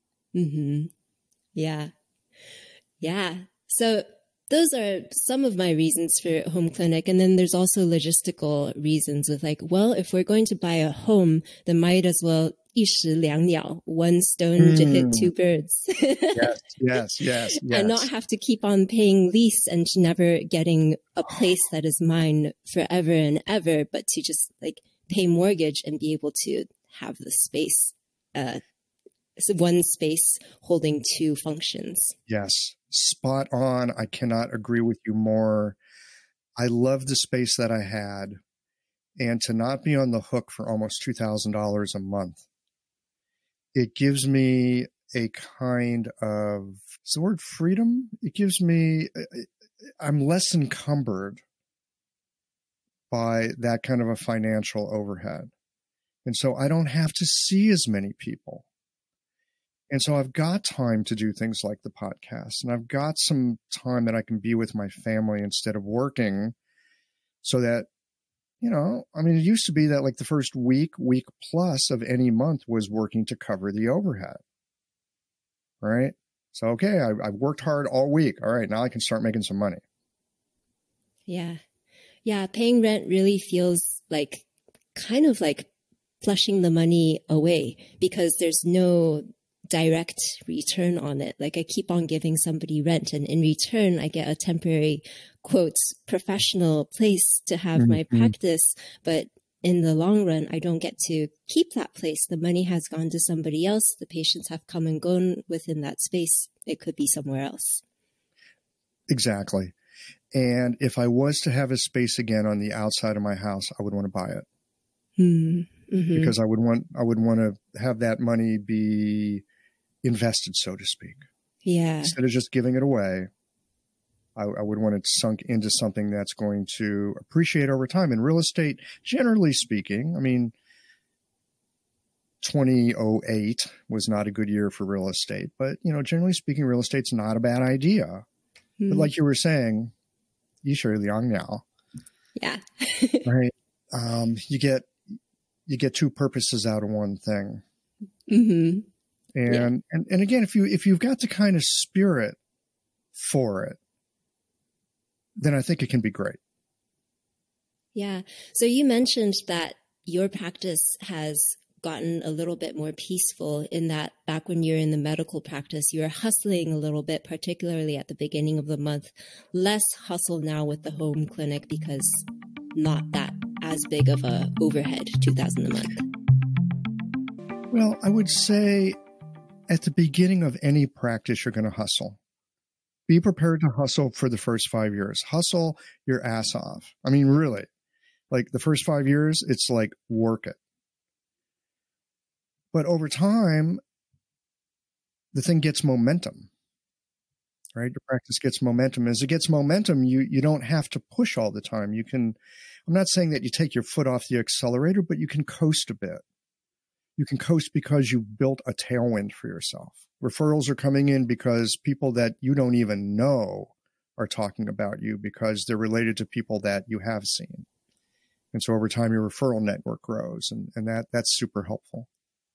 Yeah. Yeah. So those are some of my reasons for home clinic. And then there's also logistical reasons of like, well, if we're going to buy a home, then might as well 一石两鸟, one stone to hit two birds. Yes. And not have to keep on paying lease and never getting a place that is mine forever and ever, but to just like pay mortgage and be able to have the space, one space holding two functions. Yes, spot on. I cannot agree with you more. I love the space that I had, and to not be on the hook for almost $2,000 a month. It gives me a kind of, is the word freedom? It gives me, I'm less encumbered by that kind of a financial overhead. And so I don't have to see as many people. And so I've got time to do things like the podcast, and I've got some time that I can be with my family instead of working, so that, I mean, it used to be that like the first week plus of any month was working to cover the overhead. Right? So, okay, I've worked hard all week. All right, now I can start making some money. Yeah. Yeah. Paying rent really feels like kind of like flushing the money away because there's no direct return on it. Like I keep on giving somebody rent, and in return, I get a temporary, quotes, professional place to have my practice. But in the long run, I don't get to keep that place. The money has gone to somebody else. The patients have come and gone within that space. It could be somewhere else. Exactly. And if I was to have a space again on the outside of my house, I would want to buy it. Mm-hmm. Because I would want to have that money be invested, so to speak. Yeah. Instead of just giving it away, I would want it sunk into something that's going to appreciate over time. In real estate, generally speaking, I mean, 2008 was not a good year for real estate, but, generally speaking, real estate's not a bad idea. But like you were saying, you sure Liang now. Yeah. Right. You get two purposes out of one thing. Mm-hmm. And again, if you've got the kind of spirit for it, then I think it can be great. Yeah. So you mentioned that your practice has gotten a little bit more peaceful in that back when you're in the medical practice, you were hustling a little bit, particularly at the beginning of the month. Less hustle now with the home clinic because not that as big of a overhead, $2,000 a month. Well, I would say at the beginning of any practice, you're going to hustle. Be prepared to hustle for the first 5 years. Hustle your ass off. I mean, really, like the first 5 years, it's like work it. But over time, the thing gets momentum, right? Your practice gets momentum. As it gets momentum, you don't have to push all the time. I'm not saying that you take your foot off the accelerator, but you can coast a bit. You can coast because you built a tailwind for yourself. Referrals are coming in because people that you don't even know are talking about you because they're related to people that you have seen. And so over time, your referral network grows, and that's super helpful.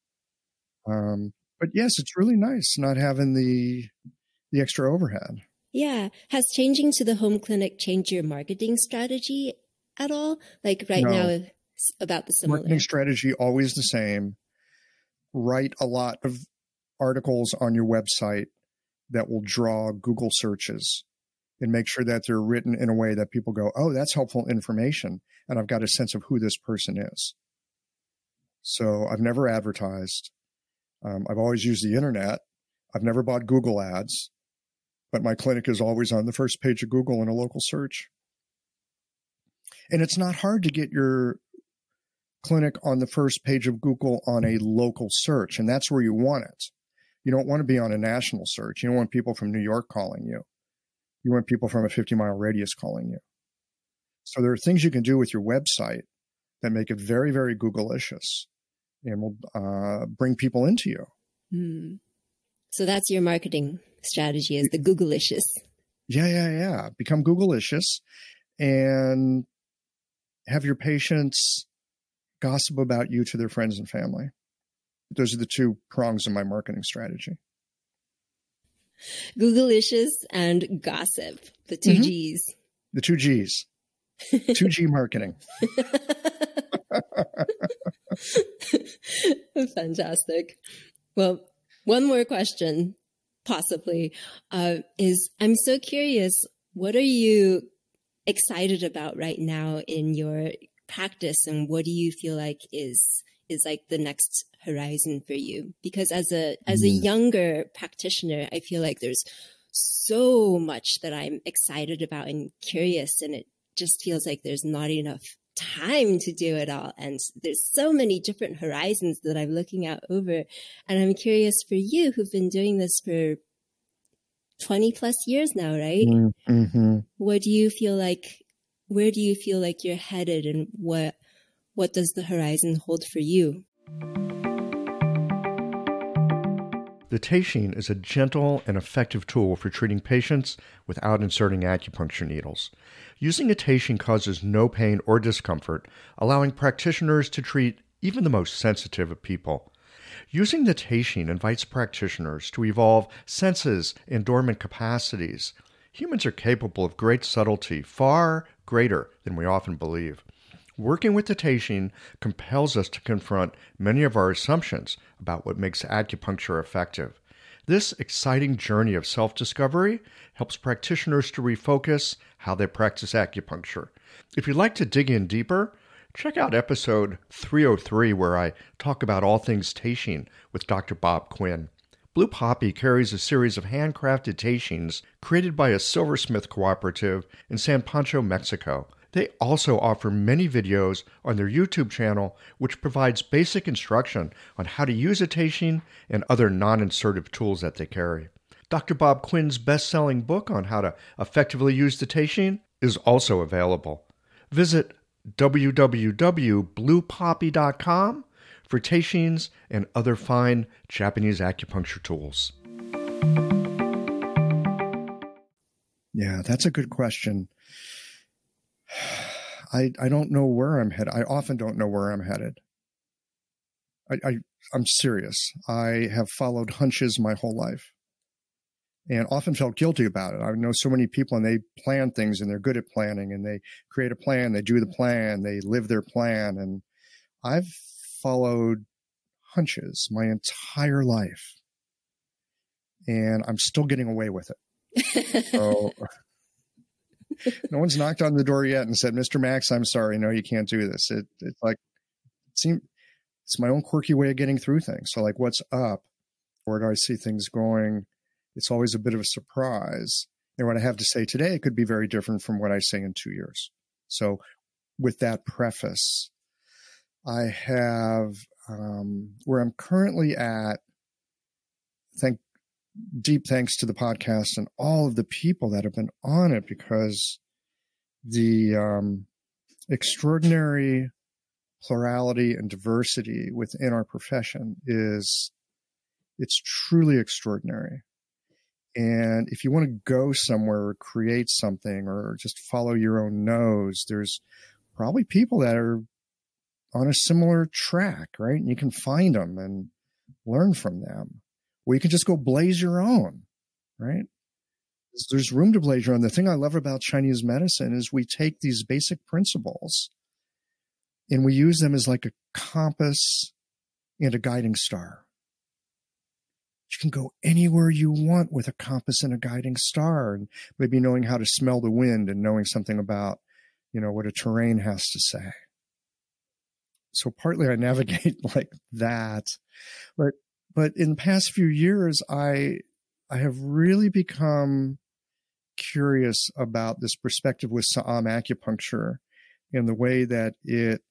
But yes, it's really nice not having the extra overhead. Yeah. Has changing to the home clinic changed your marketing strategy at all? Like right now, it's about the similar. Marketing strategy, always the same. Write a lot of articles on your website that will draw Google searches and make sure that they're written in a way that people go, oh, that's helpful information. And I've got a sense of who this person is. So I've never advertised. I've always used the internet. I've never bought Google ads, but my clinic is always on the first page of Google in a local search. And it's not hard to get your clinic on the first page of Google on a local search, and that's where you want it. You don't want to be on a national search. You don't want people from New York calling you. You want people from a 50-mile radius calling you. So there are things you can do with your website that make it very, very Google-licious and will bring people into you. So that's your marketing strategy, is the Google-licious. Yeah. Become Google-licious and have your patients gossip about you to their friends and family. Those are the two prongs of my marketing strategy. Google-licious and gossip, the two G's. The two G's. 2G marketing. Fantastic. Well, one more question, possibly, is I'm so curious, what are you excited about right now in your practice, and what do you feel like is like the next horizon for you? Because as a younger practitioner, I feel like there's so much that I'm excited about and curious, and it just feels like there's not enough time to do it all. And there's so many different horizons that I'm looking out over. And I'm curious for you, who've been doing this for 20 plus years now, right? Mm-hmm. What do you feel like, where do you feel like you're headed, and what does the horizon hold for you? The Teishin is a gentle and effective tool for treating patients without inserting acupuncture needles. Using a Teishin causes no pain or discomfort, allowing practitioners to treat even the most sensitive of people. Using the Teishin invites practitioners to evolve senses and dormant capacities. Humans are capable of great subtlety, far greater than we often believe. Working with the Teishin compels us to confront many of our assumptions about what makes acupuncture effective. This exciting journey of self-discovery helps practitioners to refocus how they practice acupuncture. If you'd like to dig in deeper, check out episode 303 where I talk about all things Teishin with Dr. Bob Quinn. Blue Poppy carries a series of handcrafted Teishins created by a silversmith cooperative in San Pancho, Mexico. They also offer many videos on their YouTube channel, which provides basic instruction on how to use a Teishin and other non-insertive tools that they carry. Dr. Bob Quinn's best-selling book on how to effectively use the Teishin is also available. Visit www.bluepoppy.com for Teishins and other fine Japanese acupuncture tools. Yeah, that's a good question. I don't know where I'm headed. I often don't know where I'm headed. I'm serious. I have followed hunches my whole life and often felt guilty about it. I know so many people and they plan things and they're good at planning and they create a plan, they do the plan, they live their plan. And I've followed hunches my entire life and I'm still getting away with it. So no one's knocked on the door yet and said, Mr. Max, I'm sorry. No, you can't do this. It's my own quirky way of getting through things. So like, what's up? Where do I see things going? It's always a bit of a surprise. And what I have to say today could be very different from what I say in 2 years. So with that preface, I have, where I'm currently at, deep thanks to the podcast and all of the people that have been on it, because the extraordinary plurality and diversity within our profession it's truly extraordinary. And if you want to go somewhere or create something or just follow your own nose, there's probably people that are on a similar track, right? And you can find them and learn from them. Or you can just go blaze your own, right? There's room to blaze your own. The thing I love about Chinese medicine is we take these basic principles and we use them as like a compass and a guiding star. You can go anywhere you want with a compass and a guiding star, and maybe knowing how to smell the wind and knowing something about, what a terrain has to say. So partly I navigate like that, but in the past few years, I have really become curious about this perspective with Sa'am acupuncture and the way that it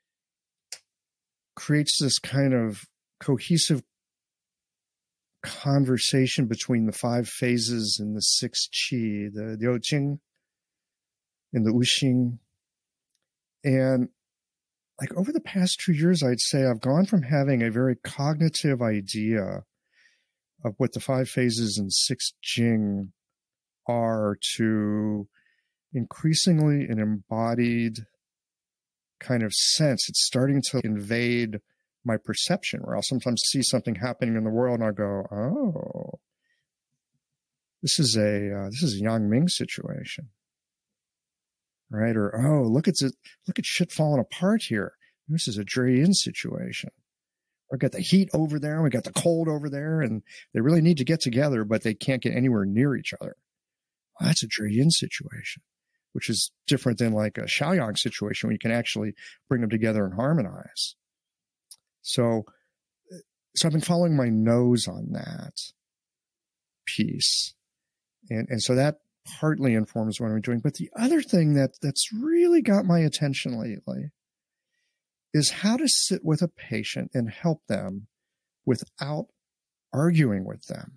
creates this kind of cohesive conversation between the 5 phases and the 6 qi, the Liuqing and the Wuxing. And like over the past 2 years, I'd say I've gone from having a very cognitive idea of what the 5 phases and 6 Jing are to increasingly an embodied kind of sense. It's starting to invade my perception, where I'll sometimes see something happening in the world and I'll go, oh, this is a Yang Ming situation. Right? Or, oh, look at shit falling apart here. This is a Zhi-Yin situation. We got the heat over there, and we got the cold over there, and they really need to get together, but they can't get anywhere near each other. Well, that's a Zhi-Yin situation, which is different than like a Shaoyang situation where you can actually bring them together and harmonize. So I've been following my nose on that piece. And so that partly informs what I'm doing. But the other thing that's really got my attention lately is how to sit with a patient and help them without arguing with them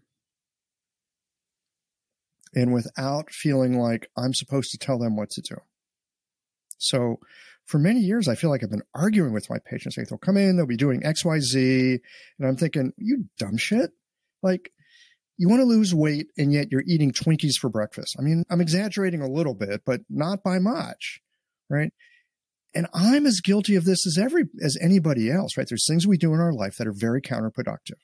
and without feeling like I'm supposed to tell them what to do. So for many years, I feel like I've been arguing with my patients. They'll come in, they'll be doing X, Y, Z. And I'm thinking, you dumb shit. Like, you want to lose weight and yet you're eating Twinkies for breakfast. I mean, I'm exaggerating a little bit, but not by much, right? And I'm as guilty of this as anybody else, right? There's things we do in our life that are very counterproductive.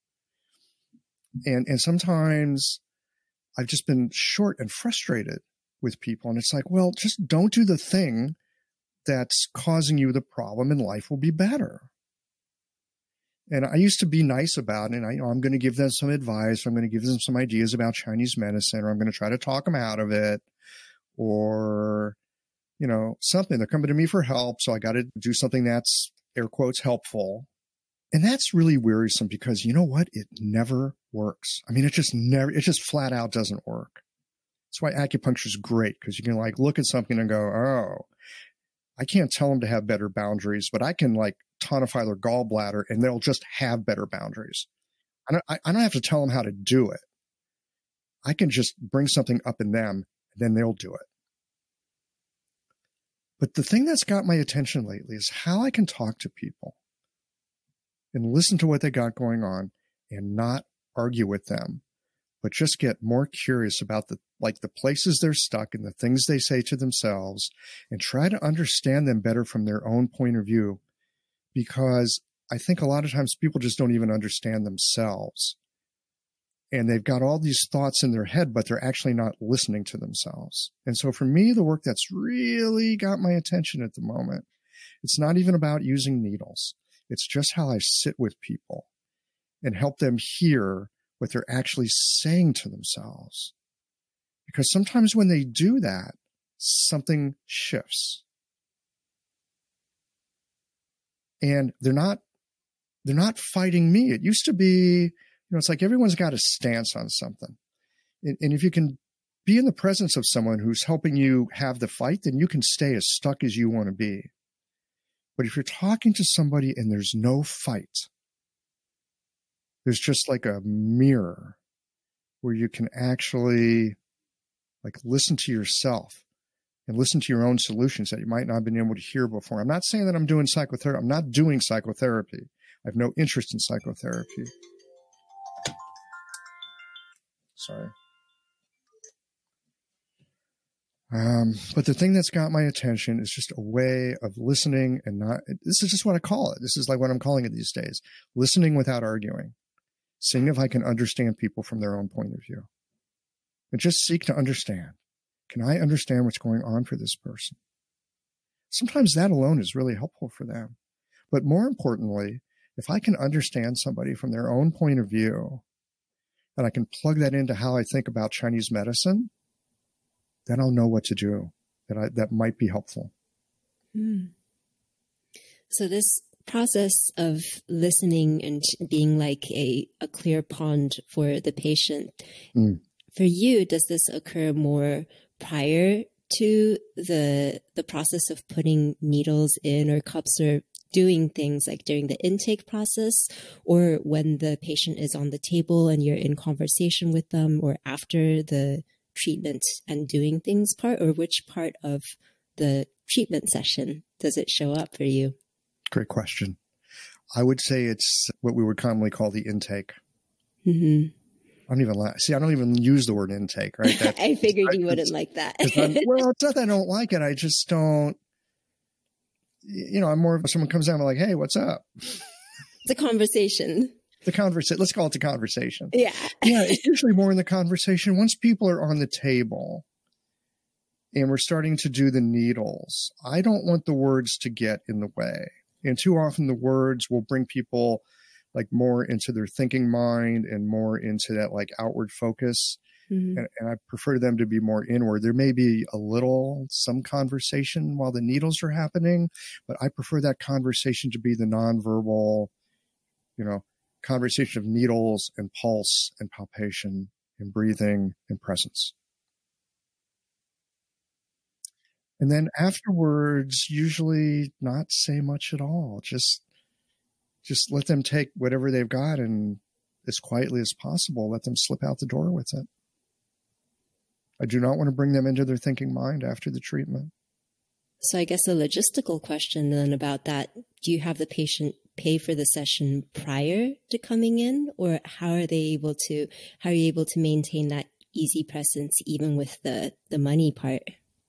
And sometimes I've just been short and frustrated with people. And it's like, well, just don't do the thing that's causing you the problem and life will be better. And I used to be nice about it. And I'm going to give them some advice. I'm going to give them some ideas about Chinese medicine, or I'm going to try to talk them out of it, or, something. They're coming to me for help. So I got to do something that's air quotes helpful. And that's really wearisome because you know what? It never works. I mean, it just flat out doesn't work. That's why acupuncture is great, because you can look at something and go, oh, I can't tell them to have better boundaries, but I can tonify their gallbladder and they'll just have better boundaries. I don't have to tell them how to do it. I can just bring something up in them and then they'll do it. But the thing that's got my attention lately is how I can talk to people and listen to what they got going on and not argue with them, but just get more curious about the places they're stuck and the things they say to themselves, and try to understand them better from their own point of view. Because I think a lot of times people just don't even understand themselves. And they've got all these thoughts in their head, but they're actually not listening to themselves. And so for me, the work that's really got my attention at the moment, it's not even about using needles. It's just how I sit with people and help them hear what they're actually saying to themselves. Because sometimes when they do that, something shifts. And they're not fighting me. It used to be, it's like everyone's got a stance on something. And if you can be in the presence of someone who's helping you have the fight, then you can stay as stuck as you want to be. But if you're talking to somebody and there's no fight, there's just like a mirror where you can actually listen to yourself and listen to your own solutions that you might not have been able to hear before. I'm not saying that I'm doing psychotherapy. I'm not doing psychotherapy. I have no interest in psychotherapy. Sorry. But the thing that's got my attention is just a way of listening and not, this is just what I call it. This is what I'm calling it these days. Listening without arguing. Seeing if I can understand people from their own point of view. And just seek to understand. Can I understand what's going on for this person? Sometimes that alone is really helpful for them. But more importantly, if I can understand somebody from their own point of view, and I can plug that into how I think about Chinese medicine, then I'll know what to do that might be helpful. So this process of listening and being like a clear pond for the patient, for you, does this occur more prior to the process of putting needles in or cups, or doing things like during the intake process, or when the patient is on the table and you're in conversation with them, or after the treatment and doing things part, or which part of the treatment session does it show up for you? Great question. I would say it's what we would commonly call the intake. Mm-hmm. I don't even use the word intake, right? I figured you wouldn't like that. Well, it's not that I don't like it. I just don't, I'm more of someone comes down and like, hey, what's up? It's a conversation. Let's call it the conversation. Yeah. Yeah, it's usually more in the conversation. Once people are on the table and we're starting to do the needles, I don't want the words to get in the way. And too often the words will bring people more into their thinking mind and more into that outward focus. Mm-hmm. And I prefer them to be more inward. There may be some conversation while the needles are happening, but I prefer that conversation to be the nonverbal, conversation of needles and pulse and palpation and breathing and presence. And then afterwards, usually not say much at all. Just let them take whatever they've got and as quietly as possible, let them slip out the door with it. I do not want to bring them into their thinking mind after the treatment. So I guess a logistical question then about that. Do you have the patient pay for the session prior to coming in, or how are you able to maintain that easy presence even with the money part?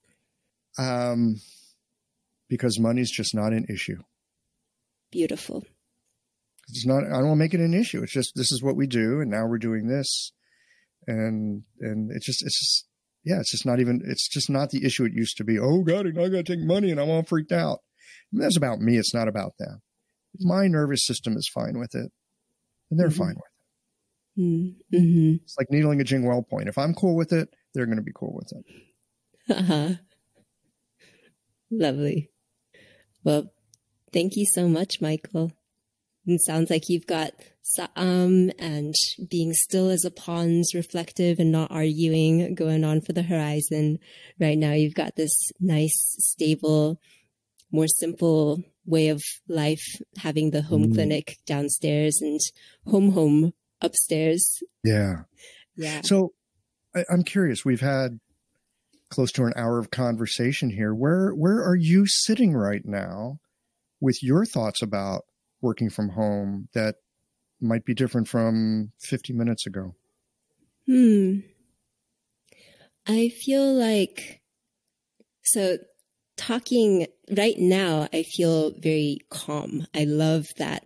Because money's just not an issue. Beautiful. It's not, I don't want to make it an issue. It's just, this is what we do. And now we're doing this. And it's just not the issue it used to be. Oh God, I got to take money and I'm all freaked out. I mean, that's about me. It's not about them. My nervous system is fine with it and they're fine with it. Mm-hmm. It's like needling a Jing Well point. If I'm cool with it, they're going to be cool with it. Uh-huh. Lovely. Well, thank you so much, Michael. It sounds like you've got Sa'am and being still as a pond, reflective and not arguing going on for the horizon. Right now, you've got this nice, stable, more simple way of life, having the home clinic downstairs and home upstairs. Yeah. Yeah. So I'm curious, we've had close to an hour of conversation here. Where are you sitting right now with your thoughts about working from home that might be different from 50 minutes ago? I feel like, so talking right now, I feel very calm. I love that.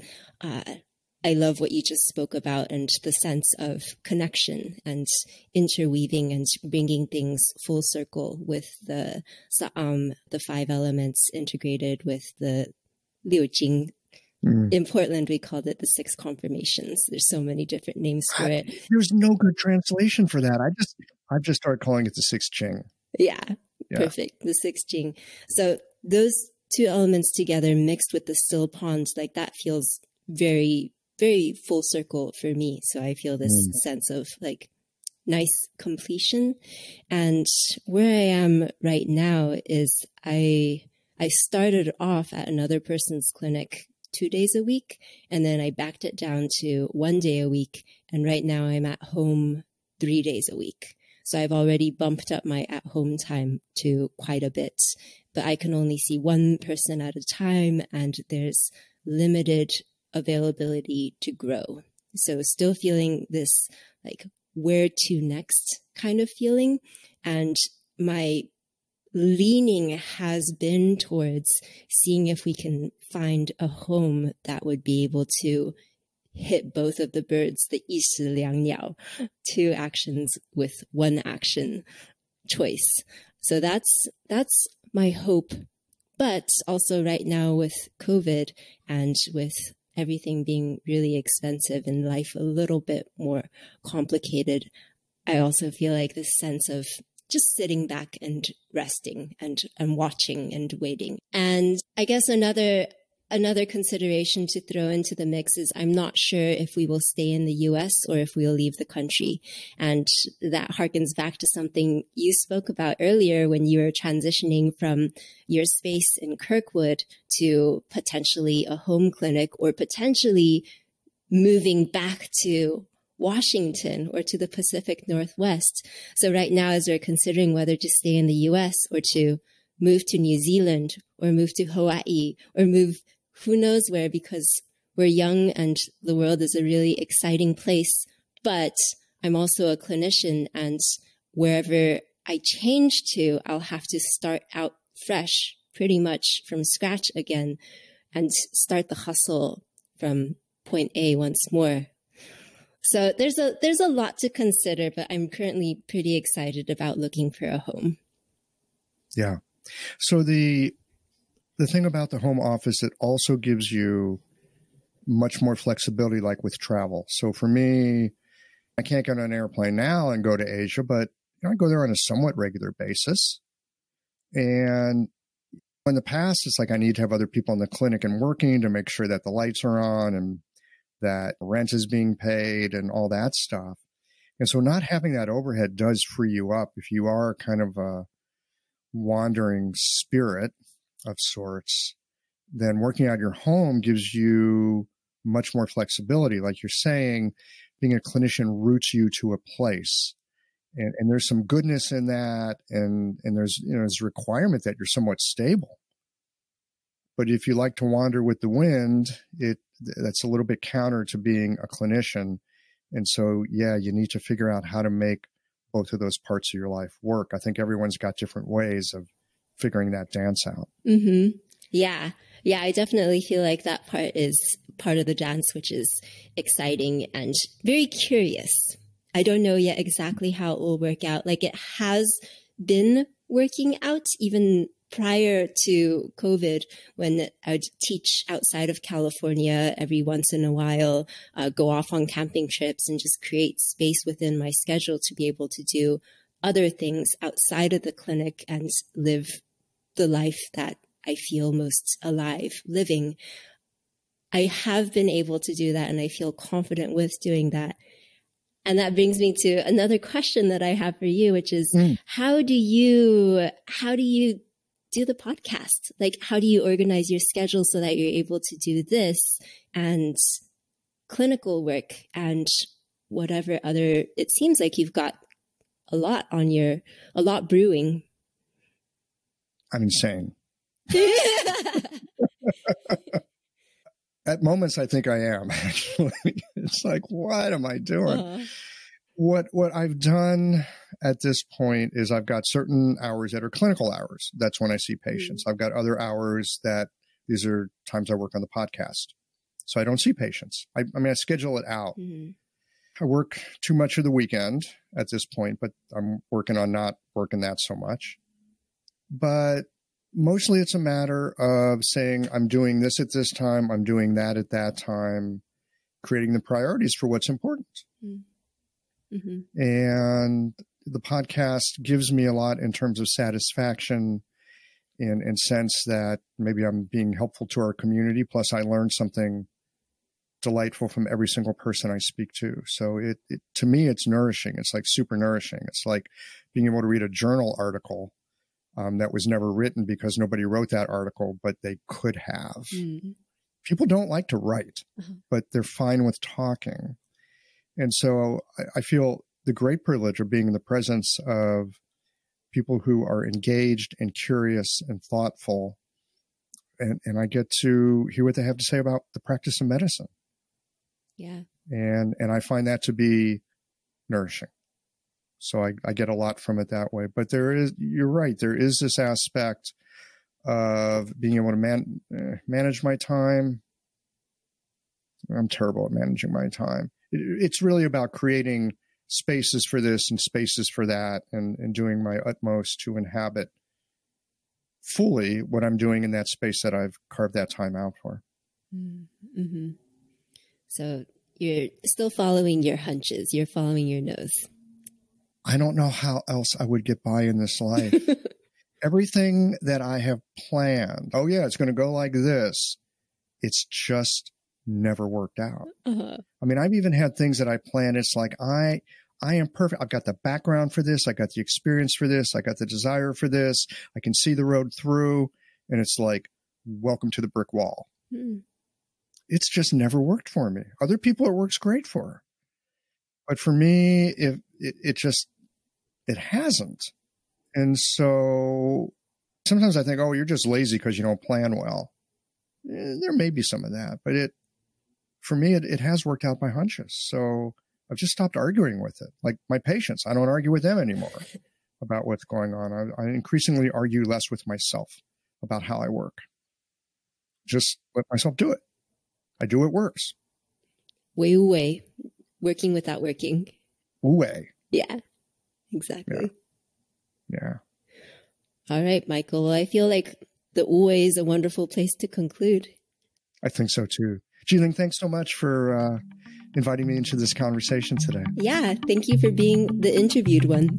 I love what you just spoke about and the sense of connection and interweaving and bringing things full circle with the Sa'am, the 5 elements integrated with the Liu Jing. In Portland, we called it the 6 confirmations. There's so many different names for it. There's no good translation for that. I've just started calling it the 6 Jing. Yeah, perfect. The 6 Jing. So those 2 elements together mixed with the still pond, like that feels very, very full circle for me. So I feel this sense of like nice completion. And where I am right now is I started off at another person's clinic 2 days a week, and then I backed it down to 1 day a week. And right now I'm at home 3 days a week. So I've already bumped up my at home time to quite a bit, but I can only see one person at a time and there's limited availability to grow. So still feeling this like where to next kind of feeling. And my leaning has been towards seeing if we can find a home that would be able to hit both of the birds, the 一石两鸟, 2 actions with 1 action choice. So that's my hope. But also right now with COVID and with everything being really expensive and life a little bit more complicated, I also feel like this sense of just sitting back and resting and watching and waiting. And I guess another consideration to throw into the mix is I'm not sure if we will stay in the US or if we'll leave the country. And that harkens back to something you spoke about earlier when you were transitioning from your space in Kirkwood to potentially a home clinic or potentially moving back to Washington or to the Pacific Northwest. So right now, as we're considering whether to stay in the US or to move to New Zealand or move to Hawaii or move who knows where, because we're young and the world is a really exciting place. But I'm also a clinician, and wherever I change to, I'll have to start out fresh, pretty much from scratch again, and start the hustle from point A once more. So there's a lot to consider, but I'm currently pretty excited about looking for a home. Yeah. So the thing about the home office, it also gives you much more flexibility, like with travel. So for me, I can't get on an airplane now and go to Asia, but I go there on a somewhat regular basis. And in the past, it's like I need to have other people in the clinic and working to make sure that the lights are on and that rent is being paid and all that stuff. And so not having that overhead does free you up if you are kind of a wandering spirit of sorts. Then working out your home gives you much more flexibility. Like you're saying, being a clinician roots you to a place. And there's some goodness in that. And there's, there's a requirement that you're somewhat stable. But if you like to wander with the wind, that's a little bit counter to being a clinician. And so, yeah, you need to figure out how to make both of those parts of your life work. I think everyone's got different ways of figuring that dance out. Mm-hmm. Yeah. Yeah, I definitely feel like that part is part of the dance, which is exciting and very curious. I don't know yet exactly how it will work out. Like, it has been working out even prior to COVID, when I'd teach outside of California every once in a while, go off on camping trips and just create space within my schedule to be able to do other things outside of the clinic and live the life that I feel most alive living. I have been able to do that, and I feel confident with doing that. And that brings me to another question that I have for you, which is, how do you do the podcast? Like, how do you organize your schedule so that you're able to do this and clinical work and whatever other, it seems like you've got a lot brewing. I'm insane. At moments, I think I am, actually. It's like, what am I doing? What I've done at this point is I've got certain hours that are clinical hours. That's when I see patients. I've got other hours that these are times I work on the podcast. So I don't see patients. I schedule it out. I work too much of the weekend at this point, but I'm working on not working that so much. But mostly it's a matter of saying, I'm doing this at this time, I'm doing that at that time, creating the priorities for what's important. And the podcast gives me a lot in terms of satisfaction and sense that maybe I'm being helpful to our community. Plus, I learned something delightful from every single person I speak to. So it to me, it's nourishing. It's like super nourishing. It's like being able to read a journal article that was never written because nobody wrote that article, but they could have. People don't like to write, but they're fine with talking. And so I feel the great privilege of being in the presence of people who are engaged and curious and thoughtful. And I get to hear what they have to say about the practice of medicine. Yeah. And I find that to be nourishing. So I get a lot from it that way. But you're right, there is this aspect of being able to manage my time. I'm terrible at managing my time. It's really about creating spaces for this and spaces for that and doing my utmost to inhabit fully what I'm doing in that space that I've carved that time out for. So you're still following your hunches. You're following your nose. I don't know how else I would get by in this life. Everything that I have planned, oh yeah, it's going to go like this. It's just never worked out. I mean, I've even had things that I planned. It's like, I am perfect. I've got the background for this. I got the experience for this. I got the desire for this. I can see the road through. And it's like, welcome to the brick wall. It's just never worked for me. Other people, it works great for. But for me, it hasn't. And so sometimes I think, oh, you're just lazy because you don't plan well. There may be some of that, but for me, it has worked out by hunches. So I've just stopped arguing with it. Like my patients, I don't argue with them anymore about what's going on. I increasingly argue less with myself about how I work. Just let myself do it. I do what works. Way. Working without working. Way. Yeah, exactly. Yeah. All right, Michael. Well, I feel like the Wu-wei is a wonderful place to conclude. I think so too. Ji-Ling, thanks so much for inviting me into this conversation today. Yeah, thank you for being the interviewed one.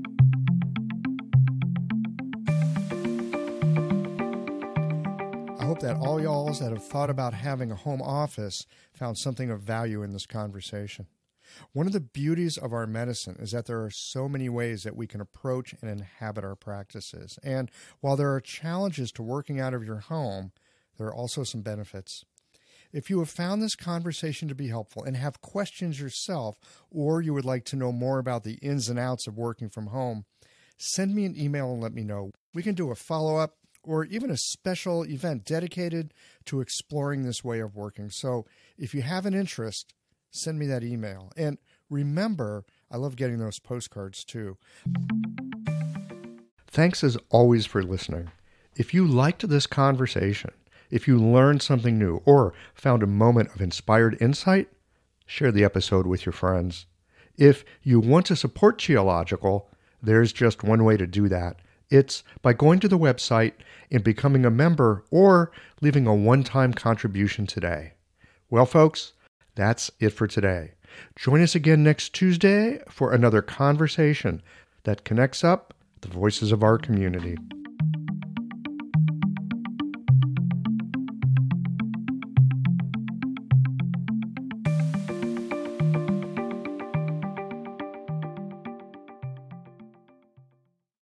I hope that all y'alls that have thought about having a home office found something of value in this conversation. One of the beauties of our medicine is that there are so many ways that we can approach and inhabit our practices. And while there are challenges to working out of your home, there are also some benefits. If you have found this conversation to be helpful and have questions yourself, or you would like to know more about the ins and outs of working from home, send me an email and let me know. We can do a follow-up or even a special event dedicated to exploring this way of working. So if you have an interest, send me that email. And remember, I love getting those postcards too. Thanks as always for listening. If you liked this conversation, if you learned something new or found a moment of inspired insight, share the episode with your friends. If you want to support Qiological, there's just one way to do that. It's by going to the website and becoming a member or leaving a one-time contribution today. Well, folks, that's it for today. Join us again next Tuesday for another conversation that connects up the voices of our community.